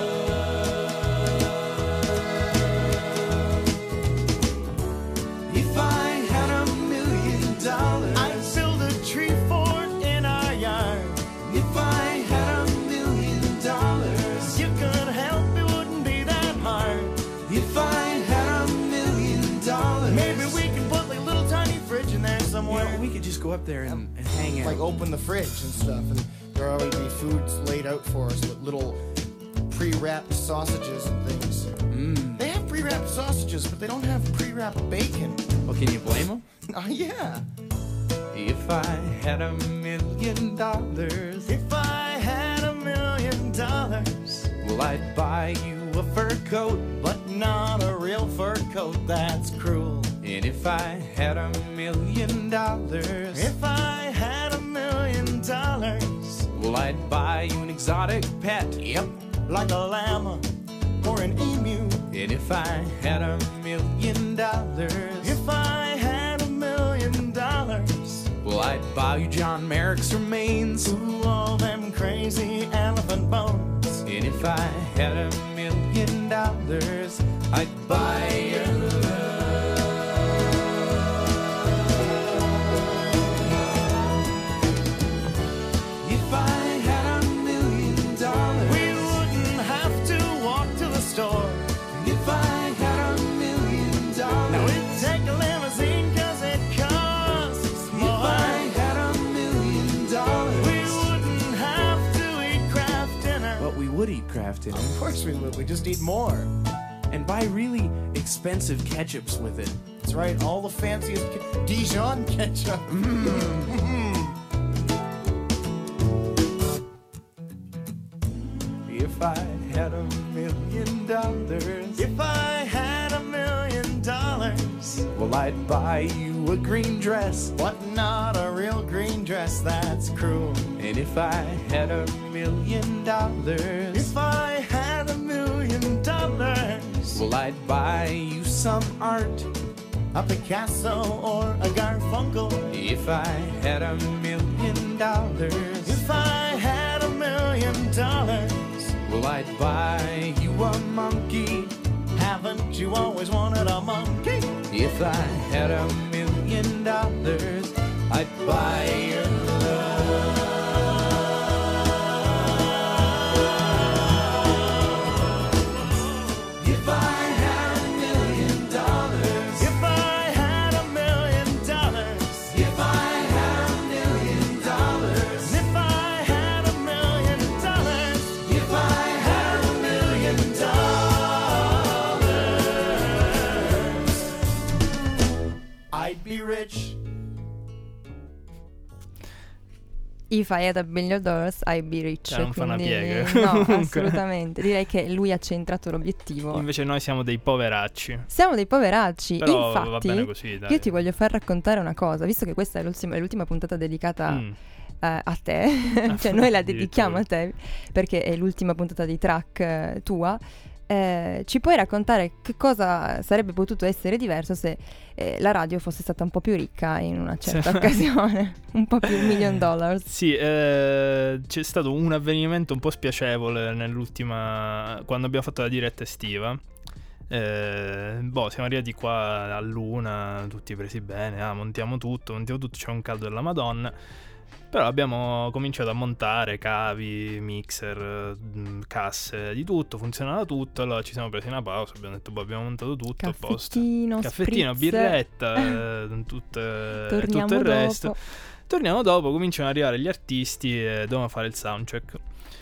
J: If I had a million dollars, I'd build a tree fort in our yard. If I had a million dollars, you could help, it wouldn't be that hard. If I had a million dollars, maybe we could put like a little tiny fridge in there somewhere.
K: You know, we could just go up there and, and hang out.
L: Like open the fridge and stuff, and there always be foods laid out for us with little pre-wrapped sausages and things.
K: Mm.
L: They have pre-wrapped sausages, but they don't have pre-wrapped bacon.
K: Well, can you blame them?
L: Oh yeah.
J: If I had a million dollars, if I had a million dollars, well, I'd buy you a fur coat, but not a real fur coat, that's cruel. And if I had a million dollars,
G: If I had a million dollars,
J: well, I'd buy you an exotic pet.
G: Yep, like a llama or an emu.
J: And if I had a million dollars,
G: If I had a million dollars,
J: well, I'd buy you John Merrick's remains.
G: ooh, all them crazy elephant bones.
J: And if I had a million dollars, I'd buy you love. If I had a million dollars,
G: We wouldn't have to walk to the store.
J: if I had a million dollars,
G: Now we'd take a limousine cause it costs
J: if
G: more.
J: I had a million dollars,
G: We wouldn't have to eat Kraft dinner.
K: But we would eat Kraft dinner
G: Of course we would, we just eat more.
K: and buy really expensive ketchups with it.
G: That's right, all the fanciest ke- Dijon ketchup.
J: if I had a million dollars,
G: If I had a million dollars,
J: well, I'd buy you a green dress.
G: but not a real green dress, that's cruel.
J: And if I had a million dollars,
G: If I had a million dollars,
J: well, I'd buy you some art.
G: a Picasso or a Garfunkel.
J: If I had a million dollars,
G: If I had a million dollars,
J: well, I'd buy you a monkey.
G: haven't you always wanted a monkey?
J: If I had a million dollars, I'd buy your love. If I had a million dollars,
G: If I had a million dollars,
J: if I had a million dollars,
G: if I had a million dollars,
J: if I had a million dollars,
G: I'd be rich.
F: If I had a billion dollars, I'd be rich.
E: Cioè, non fa una
F: quindi-
E: piega.
F: No,
E: Comunque.
F: assolutamente. Direi che lui ha centrato l'obiettivo.
E: Invece noi siamo dei poveracci.
F: Siamo dei poveracci.
E: Però
F: Infatti,
E: va bene così, dai.
F: io ti voglio far raccontare una cosa, visto che questa è l'ultima, è l'ultima puntata dedicata
E: Mm.
F: eh, a te, cioè noi la dedichiamo a te, perché è l'ultima puntata di track eh, tua. Eh, ci puoi raccontare che cosa sarebbe potuto essere diverso se eh, la radio fosse stata un po' più ricca in una certa
E: Sì.
F: occasione, un po' più million dollars?
E: Sì, eh, c'è stato un avvenimento un po' spiacevole nell'ultima, quando abbiamo fatto la diretta estiva. Eh, boh, siamo arrivati qua a luna, tutti presi bene, ah, montiamo tutto, montiamo tutto, c'è un caldo della Madonna. Però abbiamo cominciato a montare cavi, mixer, mh, casse, di tutto, funzionava tutto. Allora ci siamo presi una pausa, abbiamo detto, boh, abbiamo montato tutto a posto.
F: Caffettino,
E: Caffettino,
F: spritz.
E: birretta, eh, tutto,
F: Torniamo
E: tutto il
F: dopo.
E: resto. Torniamo dopo, cominciano ad arrivare gli artisti e dobbiamo fare il soundcheck.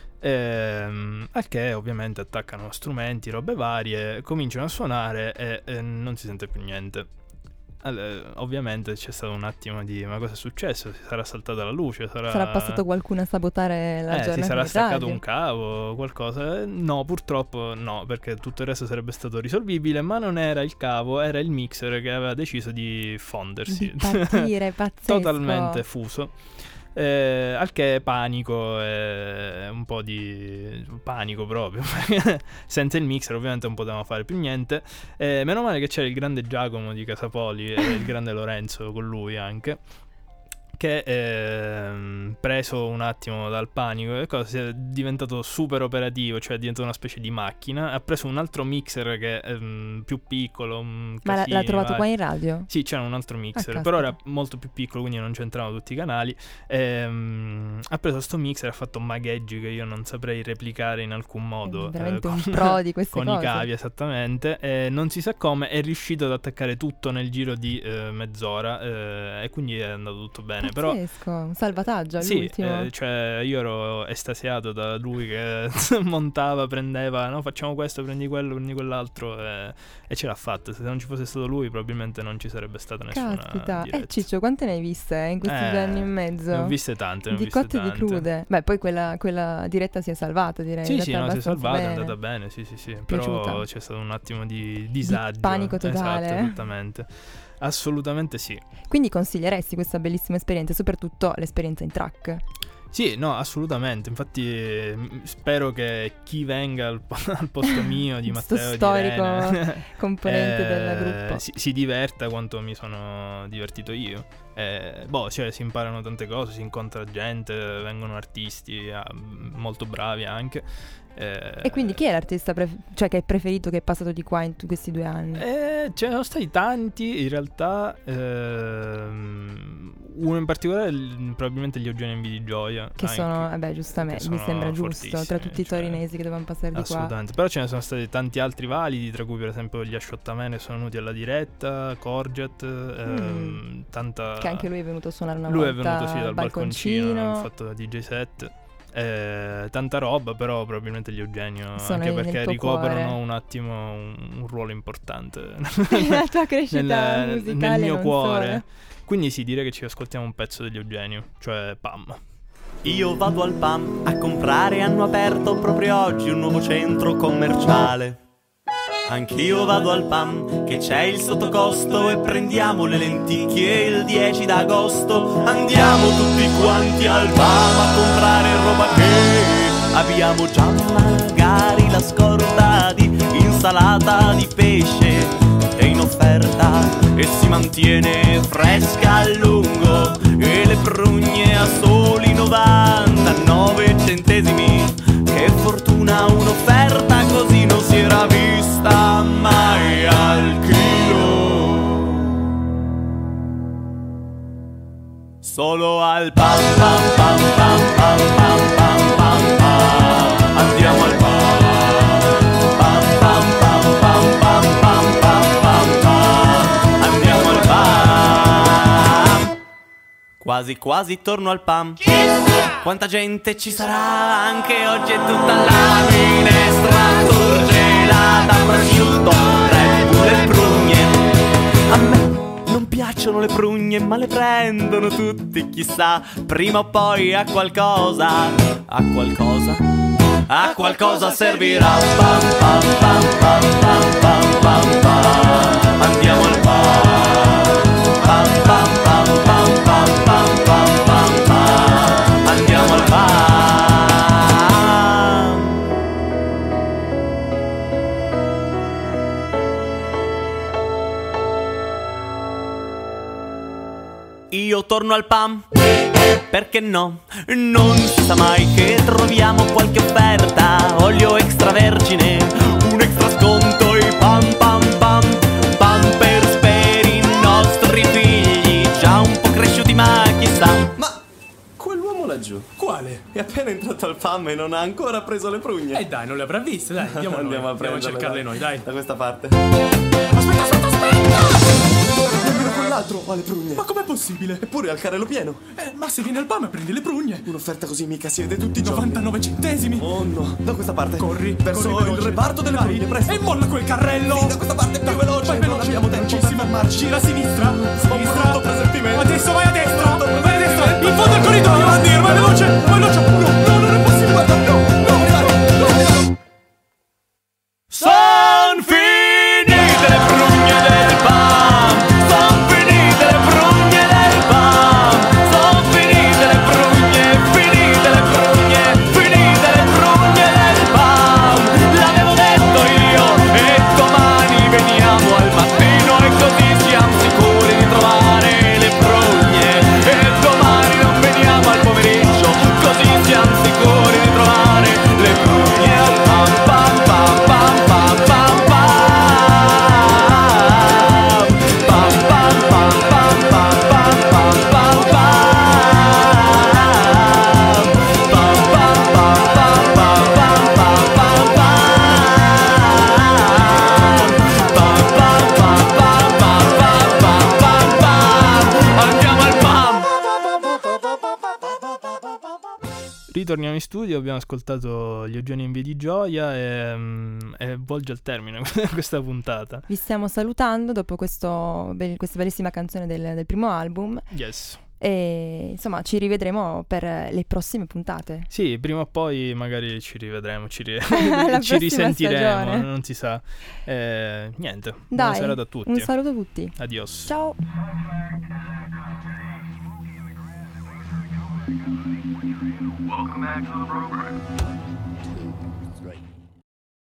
E: Ehm, al che ovviamente attaccano strumenti, robe varie, cominciano a suonare e, e non si sente più niente. Allora, ovviamente c'è stato un attimo di ma cosa è successo? Si sarà saltata la luce? Sarà,
F: Sarà passato qualcuno a sabotare la
E: eh,
F: giornata
E: si sarà
F: di
E: staccato
F: radio?
E: un cavo, qualcosa? Eh, No, purtroppo no, perché tutto il resto sarebbe stato risolvibile, ma non era il cavo, era il mixer che aveva deciso di fondersi.
F: Di partire, pazzesco.
E: Totalmente fuso. Eh, al che panico, eh, un po' di panico proprio. Senza il mixer ovviamente non potevamo fare più niente. Eh, meno male che c'era il grande Giacomo di Casapoli e il grande Lorenzo con lui anche, che ehm, preso un attimo dal panico e cosa, si è diventato super operativo, cioè è diventato una specie di macchina. Ha preso un altro mixer che è ehm, più piccolo, un
F: Ma l'ha,
E: casino,
F: l'ha trovato
E: vai.
F: qua in radio?
E: Sì, c'era un altro mixer,
F: Ah,
E: però
F: caspita.
E: era molto più piccolo, quindi non c'entravano tutti i canali. Ehm, ha preso sto mixer, ha fatto magheggi che io non saprei replicare in alcun modo.
F: È veramente
E: eh,
F: un
E: con-
F: pro di queste
E: con
F: cose.
E: i cavi, esattamente. E non si sa come è riuscito ad attaccare tutto nel giro di eh, mezz'ora, eh, e quindi è andato tutto bene. Però
F: Pazzesco, un salvataggio
E: sì,
F: all'ultimo.
E: eh, cioè io ero estasiato da lui che montava, prendeva, no, facciamo questo, prendi quello, prendi quell'altro, e, e ce l'ha fatta. Se non ci fosse stato lui probabilmente non ci sarebbe stata nessuna
F: Caspita,
E: diretta.
F: eh Ciccio, quante ne hai viste eh, in questi
E: Eh,
F: due anni e mezzo?
E: ne ho viste tante, ne ho
F: Di
E: viste
F: cotte e di
E: tante.
F: crude. Beh, poi quella, quella diretta si è salvata, direi.
E: Sì,
F: è
E: sì,
F: andata
E: no, si è
F: abbastanza
E: salvata, è
F: bene.
E: andata bene, sì, sì, sì.
F: Piaciuta.
E: Però c'è stato un attimo di disagio.
F: panico totale.
E: Esatto, esattamente. Assolutamente sì.
F: Quindi consiglieresti questa bellissima esperienza, soprattutto l'esperienza in track?
E: Sì, no, assolutamente. Infatti eh, m- spero che chi venga al, po- al posto mio, di
F: Sto
E: Matteo e di
F: storico
E: Irene,
F: componente
E: eh,
F: del gruppo.
E: Si, si diverta quanto mi sono divertito io. Eh, boh, cioè si imparano tante cose, si incontra gente, vengono artisti ah, molto bravi anche. Eh,
F: E quindi chi è l'artista pref- cioè che hai preferito che è passato di qua in tu- questi due anni?
E: Eh, ce ne sono stati tanti, in realtà ehm, uno in particolare l- probabilmente gli Eugenio Envie di Gioia.
F: Che
E: anche,
F: sono, vabbè, giustamente,
E: che
F: mi
E: sono
F: sembra giusto, tra
E: fortissimi,
F: tutti i
E: cioè,
F: torinesi che dovevano passare di qua.
E: assolutamente, però ce ne sono stati tanti altri validi, tra cui per esempio gli Asciottamene sono venuti alla diretta, Corget, ehm, tanta...
F: Che anche lui è venuto a suonare una
E: lui
F: volta
E: è venuto sì dal
F: al
E: balconcino,
F: balconcino.
E: ha fatto D J set. Eh, tanta roba, però probabilmente gli Eugenio,
F: Sono
E: anche
F: nel
E: perché
F: tuo
E: ricoprono
F: cuore.
E: un attimo un, un ruolo importante
F: La tua crescita
E: nel,
F: musicale,
E: nel mio
F: non
E: cuore.
F: solo.
E: Quindi sì, direi che ci ascoltiamo un pezzo degli Eugenio, cioè Pam.
M: Io vado al P A M a comprare, hanno aperto proprio oggi un nuovo centro commerciale. Anch'io vado al P A M che c'è il sottocosto e prendiamo le lenticchie il dieci d'agosto. Andiamo tutti quanti al P A M a comprare roba che abbiamo già, magari la scorta di insalata di pesce è in offerta e si mantiene fresca a lungo, e le prugne a soli novantanove centesimi. Che fortuna, un'offerta così non si era vista mai al chilo. Solo al pam pam pam pam pam pam pam pam pam. Andiamo al pam pam pam pam pam pam pam pam pam pam. Andiamo al pam. Quasi quasi torno al pam. Quanta gente ci sarà, anche oggi è tutta la minestra surgelata, prosciutto, Red Bull e prugne. A me non piacciono le prugne, ma le prendono tutti, chissà, prima o poi a qualcosa, a qualcosa, a qualcosa servirà. Pam pam pam pam pam pam pam pam. Andiamo al pam pam pam pam pam pam pam pam pam pam. Andiamo al pam. Io torno al P A M, perché no? Non si sa mai che troviamo qualche offerta. Olio extravergine, un extra sconto, i pam pam pam. Pampers per i nostri figli, già un po' cresciuti ma chissà. Ma quell'uomo laggiù, quale? È appena entrato al P A M e non ha ancora preso le prugne.
K: Eh dai, non le avrà viste, dai, andiamo, noi.
M: Andiamo a
K: Andiamo a
M: prenderle,
K: cercarle
M: dai.
K: noi, dai.
M: Da questa parte.
K: Aspetta, aspetta, aspetta!
M: Nemmeno quell'altro ha le prugne.
K: Ma com'è possibile?
M: Eppure al carrello pieno.
K: Eh, ma se vieni al P A M e prendi le prugne.
M: Un'offerta così mica si vede tutti i giorni.
K: novantanove centesimi.
M: Oh no, da questa parte.
K: Corri,
M: verso
K: corri
M: il
K: veloce.
M: reparto delle
K: Vai.
M: prugne, presto.
K: E molla quel carrello.
M: Sì, da questa parte più veloce.
K: Vai veloce.
M: Non abbiamo tempo per fermarci.
K: Gira a sinistra. Sinistra.
M: brutto presentimento.
K: Adesso vai a destra. Vai a destra. In fondo al corridoio. Vai veloce. Vai veloce. No, no, non è possibile. Guarda, no, no, no.
M: Son finite le prugne del P A M. Son finite le prugne del P A M. Son finite le prugne, finite le prugne, finite le prugne del P A M. L'avevo detto io e domani veniamo al mattino e così siamo sicuri di trovare le prugne. E domani non veniamo al pomeriggio, così siamo sicuri di trovare le prugne al pam pam pam pam pam pam pam. Pam pam pam pam pam pam pam pam pam. Pam pam pam pam pam pam pam pam pam. Pam pam pam pam pam pam pam pam pam. Andiamo al pam.
E: Ritorniamo in studio, abbiamo ascoltato gli Eugenio Envie di Gioia e, mm, e volge al termine questa puntata.
F: Vi stiamo salutando dopo questo be- questa bellissima canzone del, del primo album.
E: Yes.
F: E insomma ci rivedremo per le prossime puntate.
E: Sì, prima o poi magari ci rivedremo, ci, ri-
F: La
E: ci
F: prossima
E: risentiremo,
F: stagione.
E: non si sa. Eh, niente, buona
F: Dai,
E: serata a tutti.
F: un saluto a tutti.
E: Adios.
F: Ciao.
A: Welcome back to the program.